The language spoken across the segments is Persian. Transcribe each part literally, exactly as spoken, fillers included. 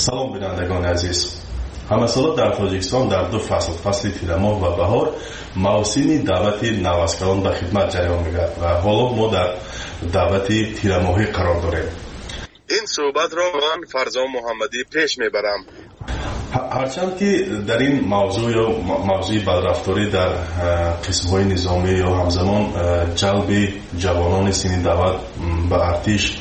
سلام بینندگان عزیز. همه سال در تاجیکستان در دو فصل، فصل تیر ماه و بهار، موسم دعوت نواسکران به خدمت جریان میگیرد و حالا ما در دعوت تیر ماهی قرار داریم. این صحبت را من فرزان محمدی پیش میبرم. هرچند که در این موضوع یا موضوع بدرفتاری در قسم‌های نظامی یا همزمان جلب جوانان سنی دعوت به ارتش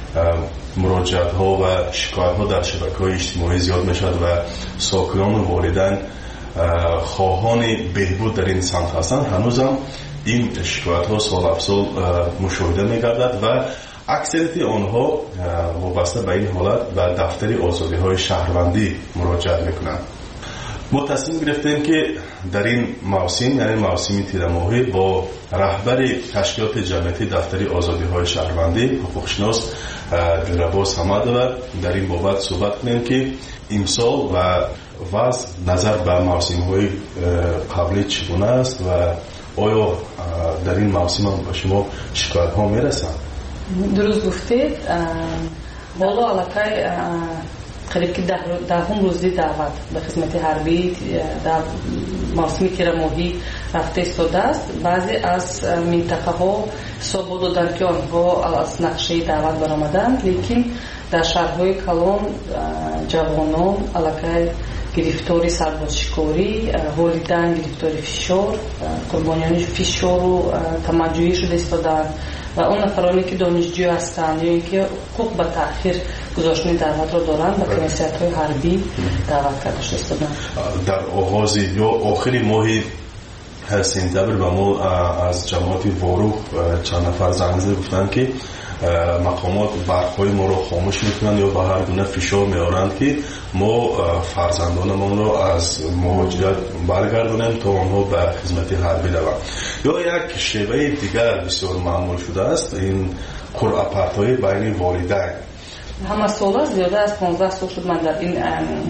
مراجعت ها و شکایت ها در شبکه‌های اجتماعی زیاد میشد و ساکنان و والدین خواهان بهبود در این سمت هستند، هنوزم این شکایت ها سال افسال مشاهده میگردد و اکثریت آنها وابسته به این حالت به دفتر آزادی های شهروندی مراجعت میکنند. ما تصمیم گرفتیم که در این موسم، یعنی موسم تیر ماهی، با رهبر تشکیلات جمعیتی دفتر آزادی های شهروندی حقوقشناس دلربا صمد و در این بابت صحبت کنیم که امسال و وضع نظر به موسم های قبلی چگونه است و آیا در این موسم هم به شما شکایت ها میرسند؟ درست گفتید. حالا علاقه قریب که دهم روزی دعوت به خدمت حربی در موسم تیر ماهی رفته ایستاده است. بعضی از منطقه ها ثابت دادند که آنها از نقشه دعوت برآمدند، لیکن در شهرهای کلان جوانان علاقه گرفتاری سربازشکاری، والدین گرفتاری فشار، قربانیان فشار و تمجیدی شده ایستادند و اون نفرانی که دانشجو هستند یا اینکه حقوق به تأخیر گذاشتن دعوت را دارند به کمیسیت های حربی دعوت کرده شده ایستادند. در آغاز یا آخری ماه سپتامبر به ما از جماعت واروح چند نفر زنگ زده گفتند که مقامات برخوای ما رو خاموش میکنند یا به هر گونه فشار میارند که ما فرزندانمان رو از مهاجرت برگردونیم تا آنها به خدمت حربی روند. یا یک شیوه دیگر بسیار معمول شده است این قرعه پرتایی بین والدین. همه سال زیاده از پانزده سال شد من در این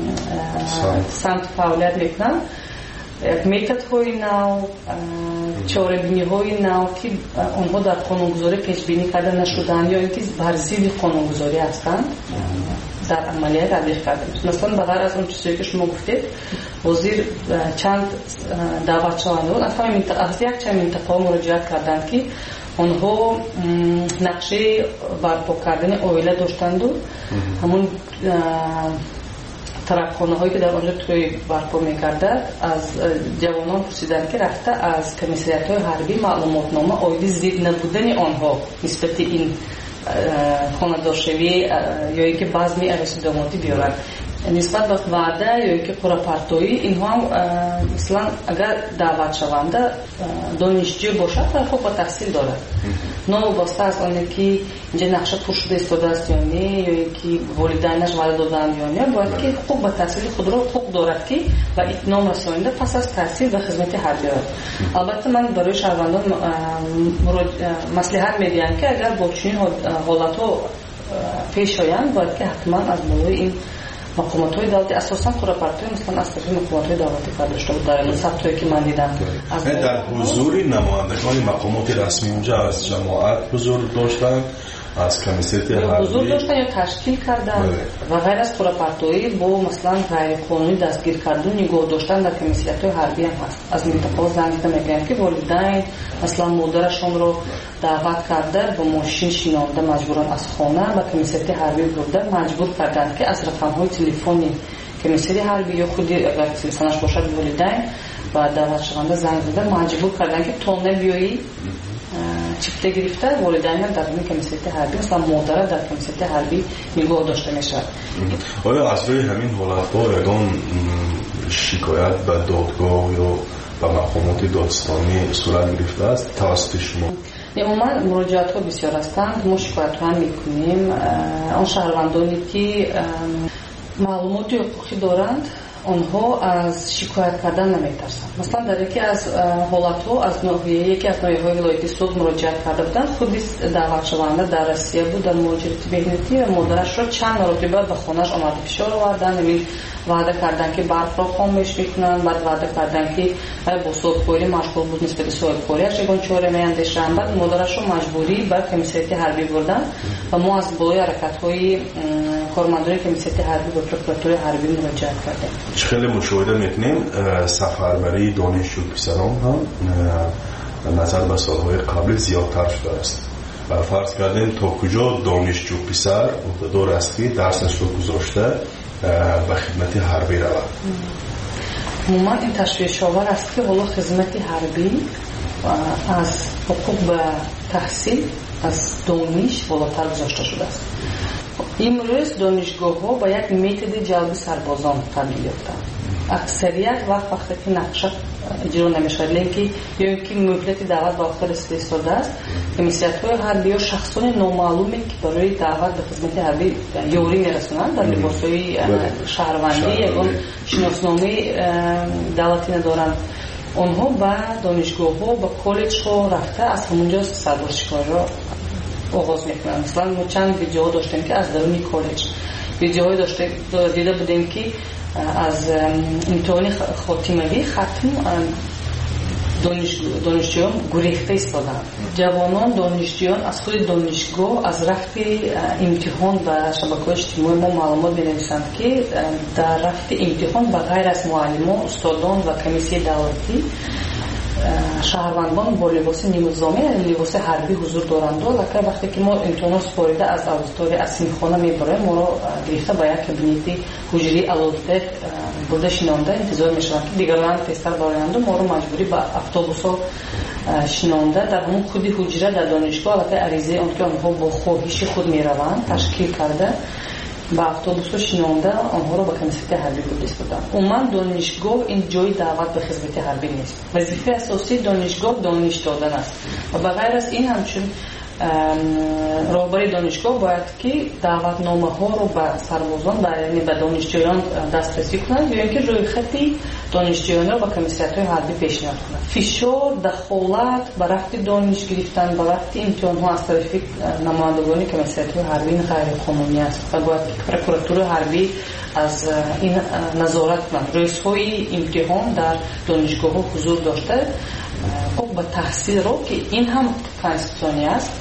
سمت فعالیت میکنم. میتد های نو، چاره‌بینی های نو که آنها در قانونگذاری پیش بینی کرده نشدن یا اینکه بر ضد قانونگذاری هستند در عملیات تطبیق کرده میشه. مثلا بغیر از اون چیزی که شما گفتید، وزیر چند دعوت شونده بود از یک چند منطقه مراجعت کردند که آنها نقشه برپا کردن عائله داشتند و همون ترکخانه هایی که در آنجا توی برپا میکردد از جوانان پرسیدند که رفته از کمیسیت های حربی معلومات نامه آیدی زید نبودن آنها نسبت این خانه‌دارشوی یا اینکه بزمی عروسی دامادی بیارن نسبت به وعده یا اینکه قرعه پرتایی. اینها هم مثلا اگر دعوت شونده دانشجو باشد و خب با تحصیل دارد، نوابسته از آنه که اینجا نقشه پر شده ایستاده است یا نه، یا اینکه والدینش وعده دادند یا نه، باید که حقوق به تحصیل خود را حقوق دارد که و اتمام رسانیده پس از تحصیل به خدمت حربی رود. البته من برای شهروندان مصلحت میدهم که اگر با چنین حالت‌ها پیش آیند باید که حتما از بالای این مقامات های دولتی اساساً قرعه پرتایی مثلا از طریق مقامات های دولتی کرده شده بود. در این ثبتایی که من دیدم در حضور نمایندگان مقامات رسمی اونجا از جماعت حضور داشتن، از کمیسیت حربی حضور داشتن یا تشکیل کردن و غیر از قرعه پرتایی با مثلا غیر قانونی دستگیر کردن نگاه داشتن در کمیسیت های حربی هم هست. از منطقه زنگ زده میگن که والدین مثلا مادرشون رو دعوت کرده با ماشین شینانده مجبورن از خانه به کمیسیت حربی برده، مجبور کردن که از رقم های تلفنی کمیسیت حربی یا خودی اگر تلفنش باشد والدین و دعوت شونده زنگ زده مجبور کردن که تو نبیایی چیپته گرفته والدین هم در این کمیسیت حربی مثلا مادر در کمیسیت حربی نگاه داشته میشه. آیا از روی همین حالت‌ها یگان شکایت به دادگاه یا به مقامات دادستانی صورت گرفته است توسط شما؟ عموما مراجعات ها بسیار هستند. ما شکایت ها میکنیم آن شهروندانی که معلومات حقوقی دارند آنها از شکایت کردن نمیترسند. مثلا در یکی از حالت‌ها از نوعیه یکی از نوعیه‌های ولایتی سود مراجعه کرده بودند. خودی دعوت شونده در روسیه بود، در مهاجرتی مهنتی و مادرش را چند مرتبه به خانه‌اش آمده فشار آوردن، همین وعده کردن که برق را خاموش میکنن، بعد وعده کردن که با صبح‌خوری مشغول بود نسبت به صبح‌خوریش یگان چاره میاندیشن. بعد مادرش رو مجبوری به کمیسیت حربی بردن و ما از بالای حرکت‌های کارمندان کمیسیت حربی به پروکراتوری حربی مراجعه کردیم. خیلی مشاهده میکنیم سفربری دانشجو پسران هم نظر به سالهای قبل زیادتر شده است. فرض کردیم تا کجا دانشجو پسر مقتدر است که درسش رو گذاشته به خدمت حربی رود. عموما این تشویش آور است که حالا خدمت حربی از حقوق به تحصیل از دانش بالاتر گذاشته شده است. امروز دانشگاه‌ها با یک متد جلب سربازان تبدیل یافتند. اکثریت وقت وقتی که نقشه اجرا نمیشه، لیکن یا اینکه مهلت دعوت با آخر استفاده است، کمیسیت‌های حربی یا شخصان نامعلومی که برای دعوت به خدمت حربی یوری میرسونند در لباس‌های شهروندی یا شناسنامه دولتی ندارند. آنها به دانشگاه‌ها و کالج‌ها رفته از همونجا سربازشکاری را آغاز میکنن. مثلا ما چند ویدیوها داشتیم که از درون کالج ویدیوهای داشته دیده بودیم که از امتحان خاتمگی ختم دانشجویان گریخته ایستادند. جوانان دانشجویان از خود دانشگاه از رفت امتحان و شبکه‌های اجتماعی ما معلومات می‌نویسند که در رفت امتحان به غیر از معلمان، استادان و کمیسیه دولتی شهروندان با لباس نظامی یعنی لباس حربی حضور دارند. لکه وقتی که ما امتحان سپارده از آدیتوری اسیمخانه میبریم، ما را گرفته به یک کابینت حجری البته برده شنانده انتظار میشوند که دیگران تستر برآیند و ما را مجبوری به اتوبوس‌ها شنانده در همون خودی حجره در دانشگاه لکه عریضه آن که آنها با خواهش خود میروند تشکیل کرده با اتوبوس‌ها شنانده آنها را به کمیسیت حربی فرستادند. عموما دانشگاه این جای دعوت به خدمت حربی نیست. وظیفه اساسی دانشگاه دانش دادن است و بغیر از این همچون راهبر دانشگاه باید که دعوتنامه ها رو به سربازان یعنی به دانشجویان دسترسی کنند یا اینکه روی خطی دانشجویان رو به کمیسیت های حربی پیشنهاد کنند. فشار دخالت به رفت دانش گرفتن به وقت امتحان ها از طرف نمایندگان کمیسیت های حربی غیر قانونی است و باید که پروکراتور حربی از این نظارت کنند. رئیس های امتحان در دانشگاه ها حضور داشته خب به تحصیل رو که این هم کانستیتوشنی است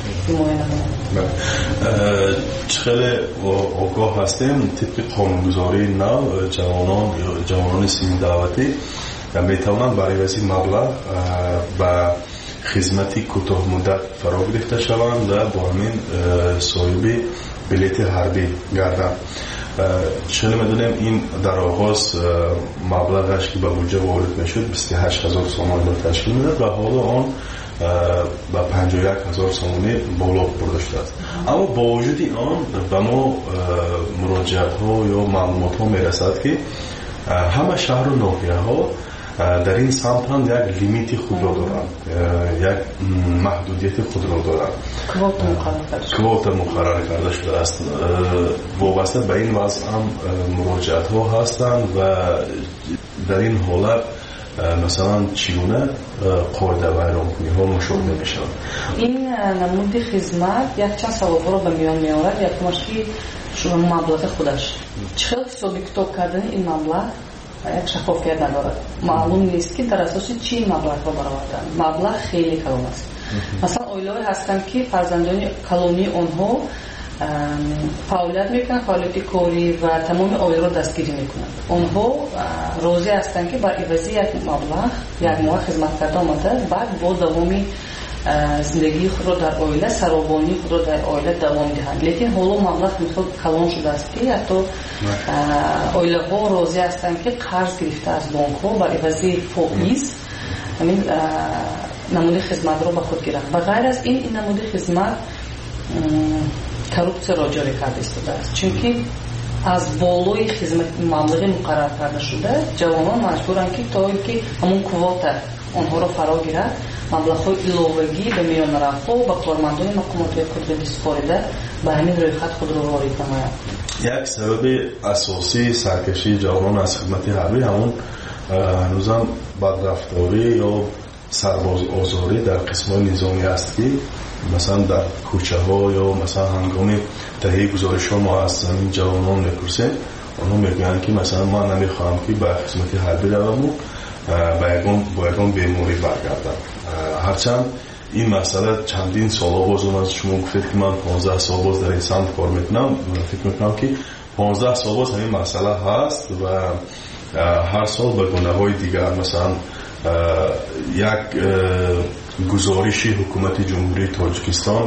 خیلی آگاه هستیم طبق قانونگذاری نو جوانان یا جوانان سیمی دعوتی میتوانند برای وزیر مبلغ و خدمتی کوتاه مدت فرا گرفته شوند و با همین صاحب بلیت حربی گردند. چون میدونیم این در آغاز مبلغش که به بودجه وارد میشد بیست و هشت هزار سومان را تشکیل میداد و حالا آن به پنجاه و یک هزار سومانی بالا برده شده است. اما با وجود آن به ما مراجعات ها یا معلومات ها میرسد که همه شهر و ناحیه ها در این سمت هم یک لیمیتی خود را دارند، یک محدودیت خود را دارند. کوت مقرر کرده شده است. وابسته به این وضع هم مراجعات ها هستند و در این حالت مثلا چگونه قاعده بیرانکنی ها مشاهده می شود. این نمود خدمت یک چند سوال را به میان می آورد. یک مشکی شما مبلغ خودش چه حسابی کتاب کردن این مبلغ یک شفافیت ندارد. معلوم نیست که در اساس چی مبلغ را برآوردن. مبلغ خیلی کلان است. مثلا اویلای هستند که فرزندان کلونی آنها فعالیت میکنند، فعالیت کاری و تمام اویل را دستگیری میکنند. آنها روزی هستند که بر عوض یک مبلغ یک ماه خدمت کرده آمده بعد با دوامی زندگی خود را در عائله سرابانی خود را در عائله دوام دهند. لیکن حالا مبلغ مثلا کلان شده است که حتی عائله ها راضی هستند که قرض گرفته از بانک ها بر عوض فائز همین نمود خدمت را به خود گیرند. بغیر از این این نمود خدمت کروپسیا را جاری کرده است، چون که از بالای خدمت مبلغ مقرر کرده شده جوانان مجبورند که تا اینکه همون کوتا онҳоро фаро гирад, маблағҳои иловагӣ ба миёнарафҳо ба кормандони мақомотҳои қудрати супорида ба ҳамин рӯйхат худро ворид намоянд. як сабаби асосии саркашии ҷавонон аз хидмати ҳарбӣ ҳамон ҳанӯзам бадрафторӣ ё сарбозозорӣ дар қисмҳои низомӣ аст ки масалан дар кӯчаҳо ё масалан ҳангоми таҳияи гузоришҳо мо аз замин ҷавонон мепурсем, онҳо мегӯянд ки масалан ман намехоҳам ки ба хизмати ҳарбӣ раваму ба ягон бо ягон беморӣ баргардам. ҳарчанд ин масъала чандин солҳо боз омад, шумо гуфтед ки ман понздаҳ сол боз дар ин самт кор мекунам. ман фикр мекунам ки понздаҳ сол боз ҳамин масъала ҳаст ва ҳар сол ба гунаҳои дигар, масалан як гузориши ҳукумати ҷумҳурии тоҷикистон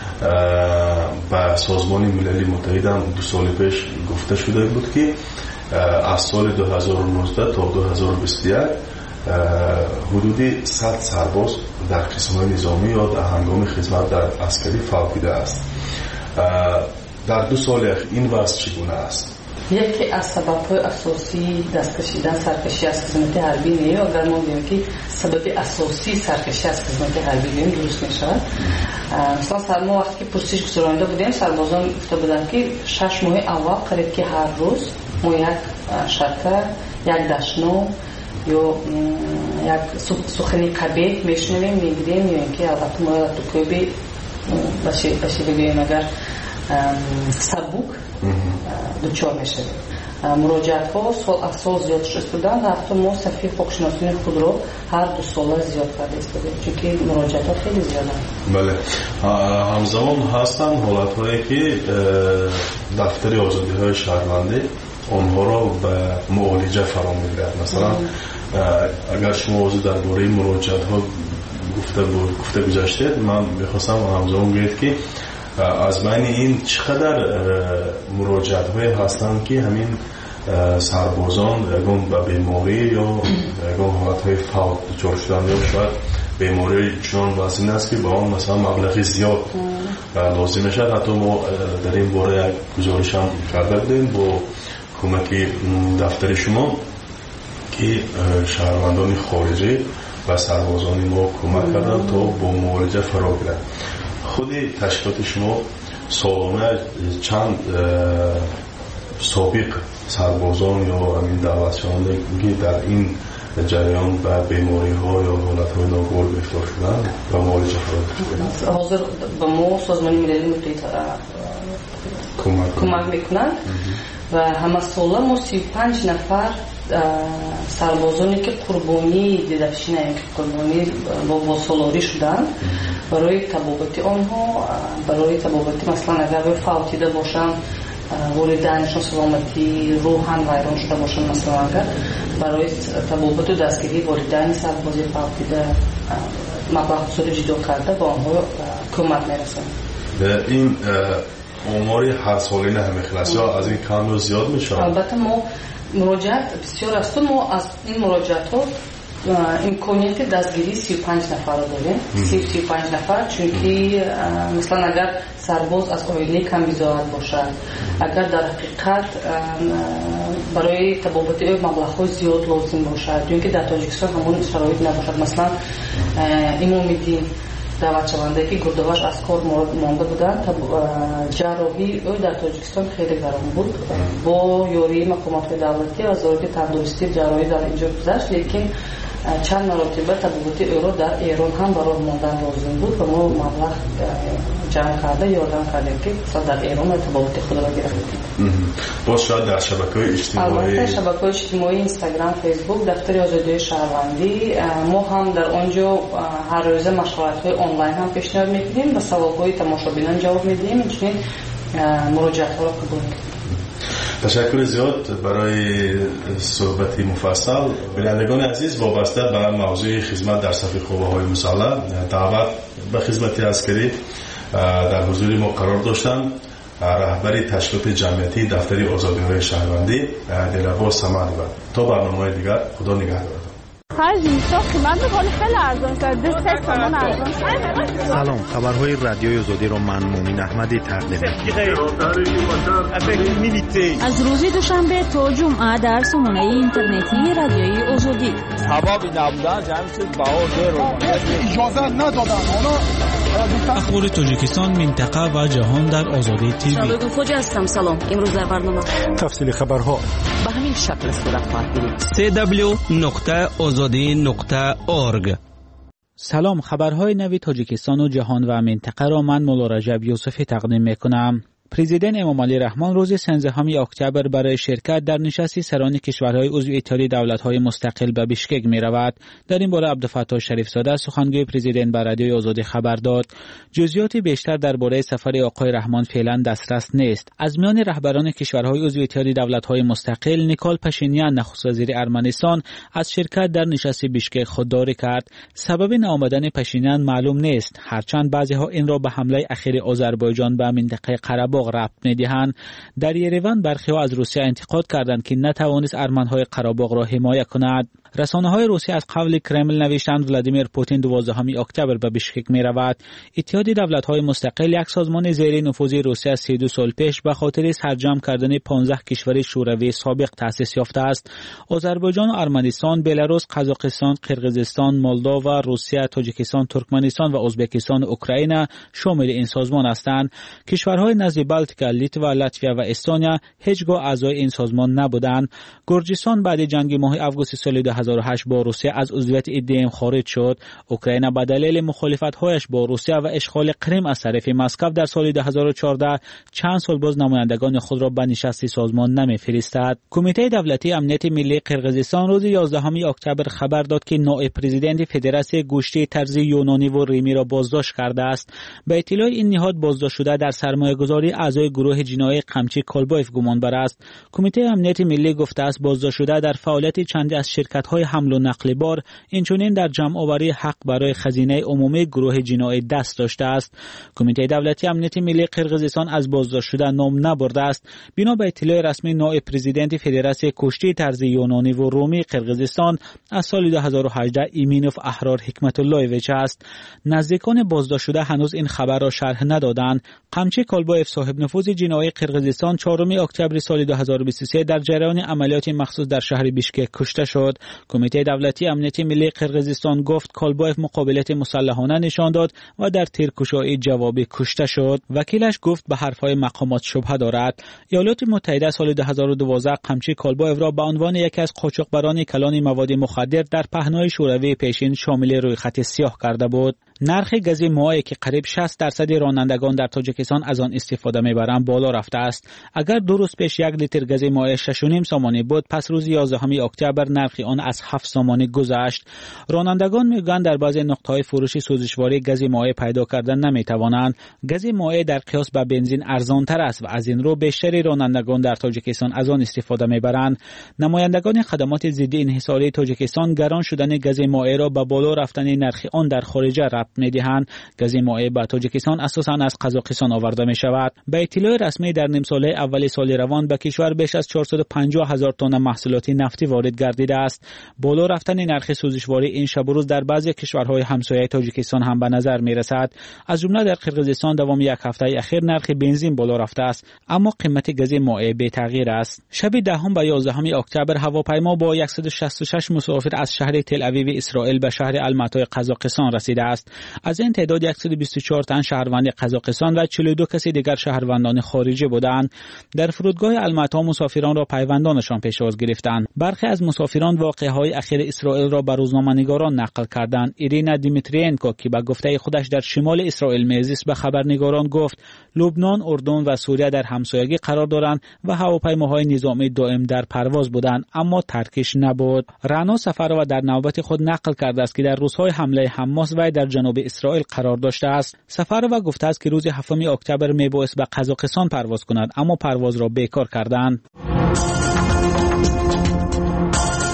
ба созмони милали муттаҳидам ду соли пеш гуфта шуда буд ки аз соли ду ҳазору нуздаҳ то ду ҳазору бисту як ҳудуди сад сарбоз дар қисмҳои низомӣ ё дар ҳангоми хизмат дар аскарӣ фавтида аст. дар ду соли ахир ин вазъ чӣ гуна аст? яке аз сабабҳои асосии дасткашидан саркашӣ аз хизмати ҳарбӣ неё. агар мо бигӯем ки сабаби асосии саркашӣ аз хизмати ҳарбӣ биём, дуруст мешавад. мисалан мо вақте ки пурсиш гузаронида будем, сарбозон гуфта буданд ки шаш моҳи аввал қариб ки ҳар рӯз мо як шаркар, як дашно ё як сухани қабеҳ мешунавем, мегирем, ё ин ки албатта мо ратукӯби ба ши бигӯем агар сабук дучор мешавем. муроҷиатҳо сол аз сол зиёд шуда буданд. ҳатто мо сафи ҳуқуқшиносии худро ҳар ду сола зиёд карда истодем, чунки муроҷиатҳо хеле зиёданд. бале, ҳамзамон ҳастанд ҳолатҳое ки дафтари озодиҳои шаҳрвандӣ онҳоро ба муолиҷа фаро мегирад. масалан агар шумо ҳозир дар бораи муроҷиатҳо гуфта гузаштед, ман мехостам ҳамзамон гӯед ки аз байни ин чӣ қадар муроҷиатҳое ҳастанд ки ҳамин сарбозон ягон ба беморӣ ё ягон ҳолатҳои фавт дучор шуданд ё шояд бемории чунон вазин аст ки ба он масалан маблағи зиёд лозим мешавад. ҳатто мо дар ин бора як гузоришам карда будем бо кӯмаки дафтари шумо ки шаҳрвандони хориҷӣ ба сарбозони мо кӯмак карданд то бо муолиҷа фаро гиранд. худи ташкилоти шумо солона чанд собиқ сарбозон ё амин давлатшаванде ки дар ин ҷараён ба бемориҳо ё ҳолатҳои ногувор гирифтор шуданд ба муолиҷа фаро гирифтанд? ҳозир ба мо созмони милали муттаҳид кӯмак мекунанд ва ҳамасола мо сию панҷ нафар сарбозоне ки қурбонии дидашина қурбонӣ бо солорӣ шуданд барои табобати онҳо, барои табобати масалан агар фавтида бошанд, волидайнашон саломатӣ рӯҳан вайрон шуда бошанд, масалан агар барои табобату дастгирии волидайни сарбози фавтида маблағгузорӣ ҷудо карда ба онҳо кӯмак мерасанд. ин омори ҳар солина ҳамехел аст ё аз ин кам ё зиёд мешавад? албатта мо муроҷиат бисёр асту. мо аз ин муроҷиатҳо имконияти дастгирии сию панҷ нафарро дорем. сию панҷ нафар, чунки мисалан агар сарбоз аз оилаи камбизоат бошад, агар дар ҳақиқат барои табобати ӯ маблағҳои зиёд лозим бошад, чунки дар тоҷикистон ҳамон шароит набошад. масалан имомиддин даъватшаванда ки гурдоваш аз кор монда буданд, ҷарроҳии ӯ дар тоҷикистон хеле гарон буд. бо ёрии мақомотҳои давлатӣ ва вазорати тандурустӣ ҷарроҳӣ дар инҷо гузашт, лекин чанд маротиба табобати ӯро дар эрон ҳам барои мондан лозим буд ва мо маблағ ҷамъ карда ёрдам кардем ки дар эрон табобати худро гирифтем. боз шояд дар шабакаҳои иҷтимоӣ, албатта шабакаҳои иҷтимоӣ, инстаграм, фейсбук, дафтари озодиҳои шаҳрвандӣ, мо ҳам дар он ҷо ҳаррӯза машғулотҳои онлайн ҳам пешниҳод мекунем, ба саволҳои тамошобинон ҷавоб медиҳем, инчунин муроҷиатҳоро қабул мекунем. ташаккури зиёд барои суҳбати муфассал. бинандагони азиз, вобаста ба мавзӯи хизмат дар сафи қувваҳои мусаллаҳ, даъват ба хизмати аскарӣ дар ҳузури мо қарор доштанд раҳбари ташкилоти ҷамъиятии дафтари озодиҳои шаҳрвандӣ Дилрабо Самадова. то барномаҳои дигар, худо нигаҳдор. خرج میشه قیمت ولی خیلی ارزان شده سه تومن ارزان شده. سلام، خبرهای رادیوی آزادی رو من مومین احمدی تقدیم می‌کنم. از روز دوشنبه تا جمعه در سامانه اینترنتی رادیوی آزادی. هوا بی نبودن جمع شد بهار دور اجازه ندادن. حالا اخبار تاجیکستان، منطقه و جهان در آزادی تیوی. شبکه خوجا هستم. سلام. امروز در برنامه تفصیل خبرها به همین شکل صورت خواهد گرفت. سی دبلیو نقطه آزادی نقطه اورگ. سلام، خبرهای نوی تاجیکستان و جهان و منطقه را من مولا رجب یوسفی تقدیم میکنم. پرزیدنت امامعلی رحمان روز سیزدهم اکتبر برای شرکت در نشست سران کشورهای عضو اتحادیه دولت‌های مستقل به بیشکک می‌رود. در این باره عبدالفتاح شریف زاده سخنگوی پرزیدنت به رادیوی آزادی خبر داد. جزئیات بیشتر درباره سفر آقای رحمان فعلا دسترس نیست. از میان رهبران کشورهای عضو اتحادیه دولت‌های مستقل، نیکول پاشینیان نخست وزیر ارمنستان از شرکت در نشست بیشکک خودداری کرد. سبب نآمدن پاشینیان معلوم نیست، هرچند بعضی‌ها این را به حمله اخیر آذربایجان به منطقه قره ربط می‌دهند. در یریوان برخی‌ها از روسیه انتقاد کردند که نتوانست ارمن‌های قره‌باغ را حمایت کند. رسانه‌های روسیه از قول کرمل نوشتند ولادیمیر پوتین دوازدهم اکتبر به بیشکک می‌رود. اتحادیه دولت‌های مستقل یک سازمان زیر نفوذ روسیه از سی و دو سال پیش به خاطر سرجم کردن پانزده کشور شوروی سابق تأسیس یافته است. آذربایجان و ارمنستان، بلاروس، قزاقستان، قرقیزستان، مولداوا و روسیه، تاجیکستان، ترکمنستان و ازبکستان و اوکراین شامل این سازمان هستند. کشورهای نزد بلتیکا، لیتوا، لاتویا و استونیا هیچگاه اعضای این سازمان نبودند. گرجستان بعد جنگ ماه آگوست سال دو هزار و هشت با روسیه از عضویت ایدیم خارج شد. اوکراین به دلیل مخالفت‌هایش با روسیه و اشغال کریم از طرف مسکو در سال دو هزار و چهارده چند سال باز نمایندگان خود را به نشست سازمان نمی‌فرستاد. کمیته دولتی امنیت ملی قرقیزستان روز یازدهم اکتبر خبر داد که نایب پرزیدنت فدراسیون گوشتی طرز یونانی و ریمی را بازداشت کرده است. به اطلاع این نهاد بازداشت شده در سرمایه‌گذاری اعضای گروه جنایی قمچی کالبایف گمانبر است. کمیته امنیت ملی گفته است بازداشت شده در فعالیت چندی از شرکت‌های حمل و نقل بار، اینچنین در جمع‌آوری حق برای خزینه عمومی گروه جنایی دست داشته است. کمیته دولتی امنیت ملی قرقیزستان از بازداشت شده نام نبرده است. بنا به اطلاع رسمی نایب پرزیدنت فدراسیون کشتی طرز یونانی و رومی قرقیزستان از سال دو هزار و هجده ایمینوف احرار حکمت اللهویچ است. نزدیکان بازداشت شده هنوز این خبر را شرح ندادند. قمچی کالبایف صاحب نفوذ جنایی قرقیزستان چهارم اکتبر سال دو هزار و بیست و سه در جریان عملیات مخصوص در شهر بیشکک کشته شد. کمیته دولتی امنیت ملی قرقیزستان گفت کالبایف مقابلت مسلحانه نشان داد و در تیرکشایی جوابی کشته شد. وکیلش گفت به حرفهای مقامات شبهه دارد. ایالات متحده سال دو هزار و دوازده قمچی کالبایف را به عنوان یکی از قاچاقبران کلان مواد مخدر در پهنای شوروی پیشین شامل روی خط سیاه کرده بود. نرخ گاز مائع که قریب شصت درصد رانندگان در تاجیکستان از آن استفاده می‌برند بالا رفته است. اگر دو روز پیش یک لیتر گاز مائع شش و نیم سامانی بود، پس روز یازدهم اکتبر نرخ آن از هفت سامانی گذشت. رانندگان میگویند در بعضی نقطه‌های فروش سوزشواری گاز مائع پیدا کردن نمی‌توانند. گاز مائع در قیاس با بنزین ارزان‌تر است و از این رو بیشتر رانندگان در تاجیکستان از آن استفاده می‌برند. نمایندگان خدمات ضد انحصاری تاجیکستان گران شدن گاز مائع را به بالا رفتن نرخ آن در خارج می‌دهند. گاز مائع به تاجیکستان اساساً از قزاقستان آورده می‌شود. به اطلاع رسمی در نیم ساله اول سال روان به کشور بیش از چهارصد و پنجاه هزار تن محصولات نفتی وارد گردیده است. بالا رفتن نرخ سوزشواری این شب و روز در بعضی کشورهای همسایه تاجیکستان هم به نظر می‌رسد. از جمله در قرقیزستان دوام یک هفته اخیر نرخ بنزین بالا رفته است، اما قیمت گاز مائع بی تغییر است. شب دهم و یازدهم اکتبر هواپیما با صد و شصت و شش مسافر از شهر تل اویو اسرائیل به شهر الماتای قزاقستان رسیده است. از این تعداد صد و بیست و چهار تن شهروند قزاقستان و چهل و دو کسی دیگر شهروندان خارجی بودند. در فرودگاه الماتا مسافران را پیوندانشان پیشواز گرفتند. برخی از مسافران واقعه‌های اخیر اسرائیل را به روزنامه‌نگاران نقل کردند. ایرینا دیمیتریینکو که به گفته خودش در شمال اسرائیل میزیست به خبرنگاران گفت لبنان، اردن و سوریه در همسایگی قرار دارند و هواپیماهای نظامی دائم در پرواز بودند، اما ترکش نبود. رنا سفر را در نوبت خود نقل کرده است که در روزهای حمله حماس و در جنوب اسرائیل قرار داشته است. سفر و گفته است که روز هفتم اکتبر میبایست به قزاقستان پرواز کند، اما پرواز را بیکار کردند.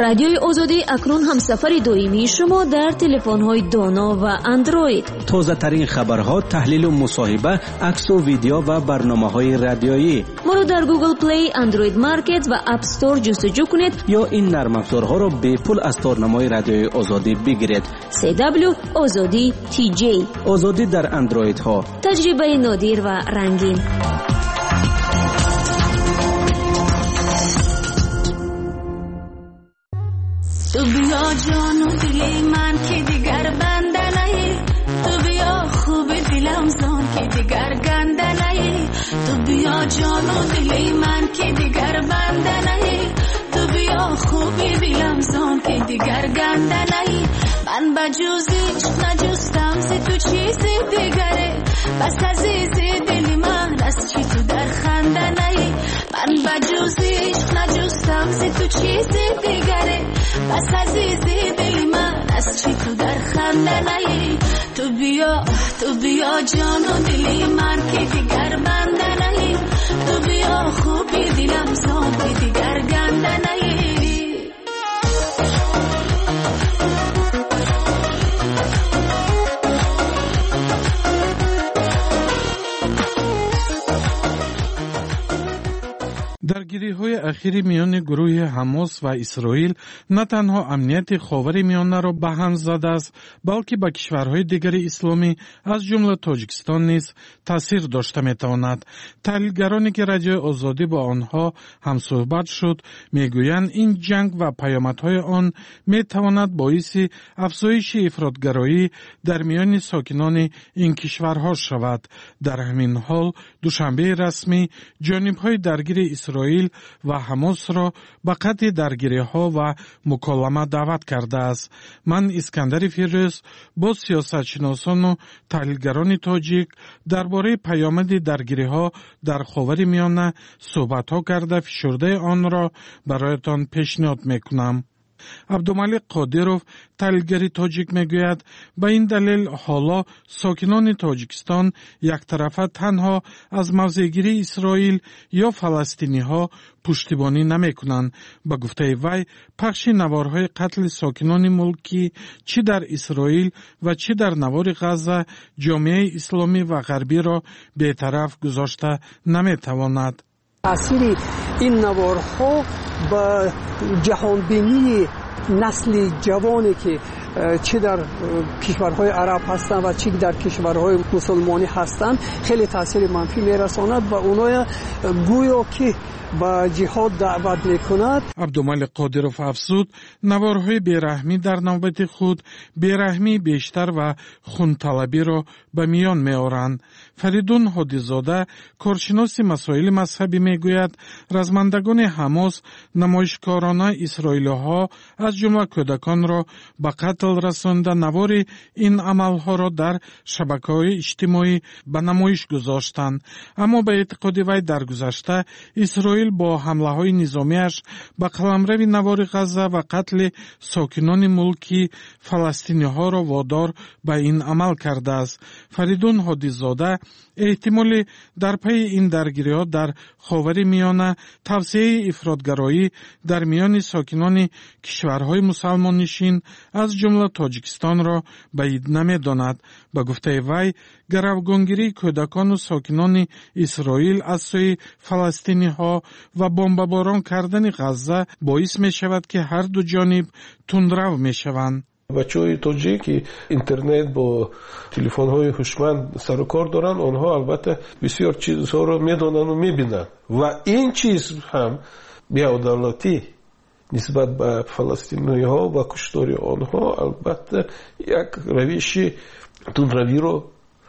رادیوی آزادی اکنون همسفر دائمی شما در تلفن‌های دانا و اندروید. تازه ترین خبرها، تحلیل و مصاحبه، عکس و ویدیو و برنامه‌های رادیویی. ما رو در گوگل پلی، اندروید مارکت و اپ استور جستجو کنید یا این نرم افزارها رو به پول از تارنمای رادیوی آزادی بگیرید. سی دبلیو آزادی تی جی. آزادی در اندروید ها. تجربه نادر و رنگین. تو بیا جان و دلی من که دیگر بنده نهی، تو بیا خوب دلم زان که دیگر گنده نهی، تو بیا جان و دلی من که دیگر بنده نهی، تو بیا خوب دلم زان که دیگر گنده نهی. من بجوزیش نجستم ز تو چیزی دیگره، بس عزیزی دلی من از چی تو در خنده نهی. من بجوزیش نجستم ز تو چیزی دیگره، بس عزیزی دلی من از چی تو در خنده نهی. تو بیا تو بیا جان و دلی من که دیگر بنده نهی، تو بیا خوبی دلم زان که دیگر گنده نهی. درگیری‌های اخیر میان گروه حماس و اسرائیل نه تنها امنیت خاورمیانه را به هم زده است، بلکه به کشورهای دیگر اسلامی از جمله تاجیکستان نیز تاثیر داشته می‌تواند. تحلیلگرانی که رادیوی آزادی با آنها هم صحبت شد میگویند این جنگ و پیامدهای آن می‌تواند باعث افزایش افراطگرایی در میان ساکنان این کشورها شود. در همین حال دوشنبه رسمی جانب‌های درگیر اسرائیل و حماس را به قطع درگیری‌ها و مکالمه دعوت کرده است. من اسکندر فیروز با سیاستشناسان و تحلیلگران تاجیک درباره پیامد درگیری‌ها در خاورمیانه صحبت‌ها کرده فشرده آن را برایتان پیشنهاد می‌کنم. عبدالملک قادروف تحلیلگر تاجیک میگوید به این دلیل حالا ساکنان تاجیکستان یک طرفه تنها از موضعگیری اسرائیل یا فلسطینی ها پشتیبانی نمی کنند. به گفته وی پخش نوارهای قتل ساکنان ملکی چی در اسرائیل و چی در نوار غزه جامعه اسلامی و غربی را بی‌طرف گذاشته نمی تواند. تأثیر این نوارها به جهانبینی نسل جوانی که چی در کشورهای عرب هستند و چی در کشورهای مسلمانی هستند خیلی تاثیر منفی میرساند و اونها گویا که با جهاد دعوت میکند. عبدالملک قادروف افزود نوارهای بیرحمی در نوبت خود بیرحمی بیشتر و خونطلبی را به میان میآورند. فریدون هادیزاده کارشناس مسائل مذهبی میگوید رزمندگان حماس نمایشکارانه اسرائیلی‌ها از جمله کودکان را به قتل رسانده نوار این عملها را در شبکه‌های اجتماعی به نمایش گذاشتند. اما به اعتقاد وی در گذشته اسرائیل با حمله‌های نظامیش به قلمرو نوار غزه و قتل ساکنان ملکی فلسطینی‌ها را وادار به این عمل کرده است. فریدون هادیزاده احتمال در پی این درگیری‌ها در خاورمیانه توسعه افراطگرایی در میان ساکنان کشورهای مسلمان نشین از جمله تاجیکستان را بعید نمی‌داند. به گفته وی گروگانگیری کودکان و ساکنان اسرائیل از سوی فلسطینی‌ها و بمباران کردن غزه باعث می‌شود که هر دو جانب تندرو می‌شوند. بچه‌های تاجیک اینترنت با تلفن‌های هوشمند سر و کار دارن، آنها البته بسیار چیزها رو می‌دونن و می‌بینن و این چیز هم بی‌عدالتی نسبت به فلسطینی‌ها و کشتار آنها البته یک روش تندروی رو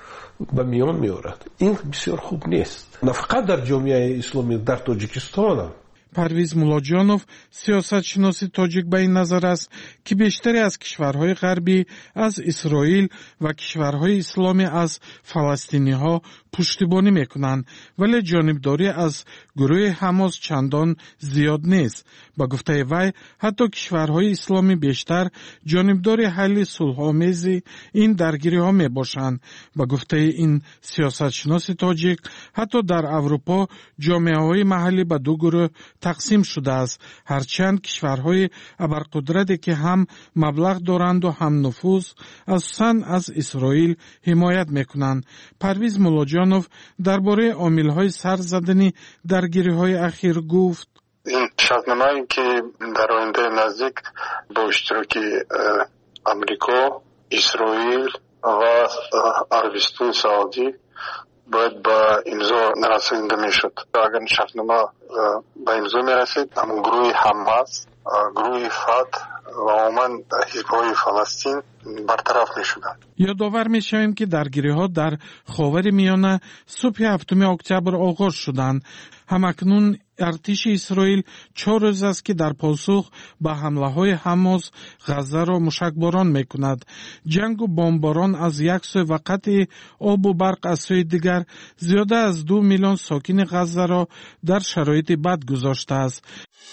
به میان می‌آورد. این بسیار خوب نیست، نه فقط در جامعه اسلامی، در تاجیکستان هم. پرویز مولاجانوف سیاستشناس تاجیک به این نظر است که بیشتری از کشورهای غربی از اسرائیل و کشورهای اسلامی از فلسطینی‌ها پشتیبانی میکنند، ولی جانبداری از گروه حماس چندان زیاد نیست. با گفته وی حتی کشورهای اسلامی بیشتر جانبداری حل صلح‌آمیز این درگیری ها می باشند. با گفته این سیاستشناس تاجیک حتی در اروپا جامعه های محلی به دو گروه تقسیم شده است، هرچند کشورهای ابرقدرتی که هم مبلغ دارند و هم نفوذ اساساً از اسرائیل حمایت میکنند. پرویز مولاجانوف درباره عامل‌های سر زدنی درگیری‌های اخیر گفت: این شرطنامه‌ای که در آینده نزدیک با اشتراک امریکا، اسرائیل و عربستان سعودی باید با امضا رسانده میشد. اگر شرطنامه به امضا میرسید، همون گروه حماس، گروه فتح و عموما حزب‌های فلسطین برطرف میشدند. یادآور میشویم که درگیری‌ها در خاور میانه صبح هفتم اکتبر آغاز شدند. همکنون ارتش اسرائیل چهار روز است که در پاسخ به حمله‌های حماس غزه را مشکباران میکند. جنگ و بمباران از یک سو و قطع آب و برق از سوی دیگر زیاده از دو میلیون ساکن غزه را در شرایط بد گذاشته است.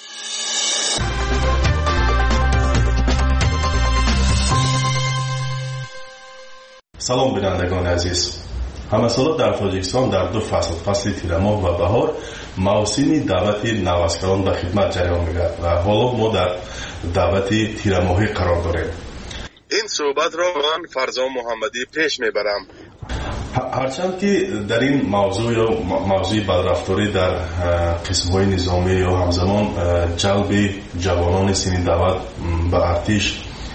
سلام بینندگان عزیز. همه سالا در تاجیکستان در دو فصل، فصل تیر ماه و بهار، موسم دعوت نوسکران به خدمت جریان میگیرد و حالا ما در دعوت تیر ماهی قرار داریم. این صحبت را من فرزان محمدی پیش میبرم. هرچند که در این موضوع یا موضوع بدرفتاری در قسم‌های نظامی یا همزمان جلب جوانان سنی دعوت به ارتش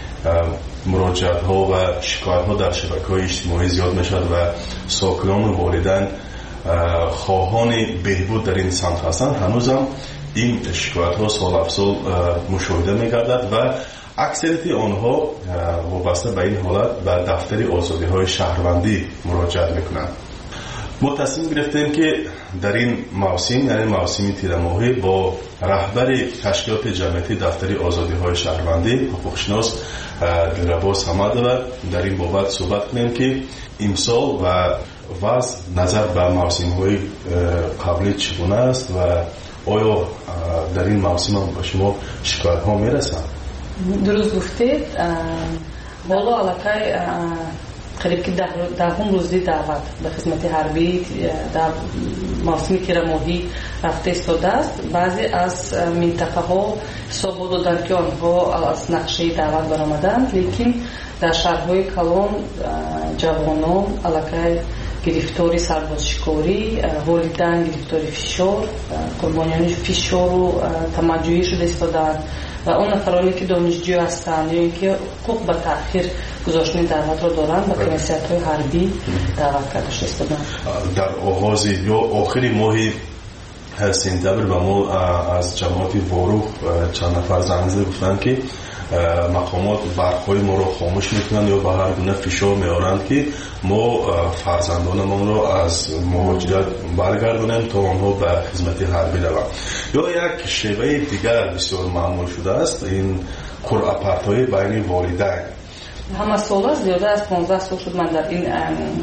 مراجعت ها و شکایت ها در شبکه های اجتماعی زیاد می شود و ساکنان و والدین خواهان بهبود در این سمت هستند، هنوز هم این شکایت ها سال افسال مشاهده می گردد و اکثریت آنها وابسته به این حالت به دفتر آزادی های شهروندی مراجعت می کنند. ما تصمیم گرفتیم که در این موسم، یعنی موسم تیر ماهی، با رهبر تشکیلات جمعیتی دفتر آزادی های شهروندی حقوقشناس دلربا صمدوی در این بابت صحبت کنیم که امسال و وضع نظر به موسم های قبلی چگونه است و آیا در این موسم هم به شما شکایت ها میرسند؟ درست گفتید. بالا علاقه قریب که دهم روزی دعوت به خدمت حربی در موسم تیر ماهی رفته ایستاده است. بعضی از منطقه ها حساب دادند که آنها از نقشه دعوت برآمدند، لیکن در شهرهای کلان جوانان علاقه گرفتاری سربازشکاری، والدین گرفتاری فشار، قربانیان فشار و تمجیدی شده ایستادند و اون نفرانی که دانشجو هستند یا اینکه حقوق به تأخیر گذاشتن دعوت را دارند به کمیسیون‌های حربی دعوت کرده ایستادند. در آغاز یا آخر ماه سپتامبر به ما از جماعت واروح چند نفر زنگ زده گفتند که مقامات برق‌های ما را خاموش میکنند یا به هر گونه فشار میارند که ما فرزندانمان را از مهاجرت برگردانیم تا آنها به خدمت حربی روند. یا یک شیوه دیگر بسیار معمول شده است این قرعه‌پرت‌های بین والدین. همه سال زیاده از پانزده سال شد من در این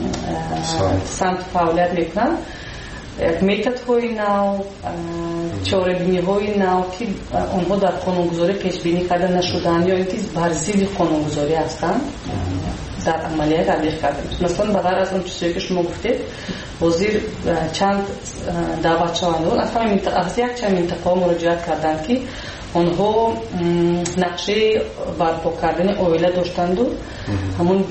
سمت فعالیت میکنم. میتد های نو، چاره‌بینی های نو که آنها در قانونگذاری پیش بینی کرده نشدن یا اینکه بر ضد قانونگذاری هستند در عملیات تطبیق کرده. مثلا بغیر از اون چیزی که شما گفتید، وزیر چند دعوت شوندگان از یک چند منطقه مراجعت کردند که آنها نقشه برپا کردن اویله داشتند و همون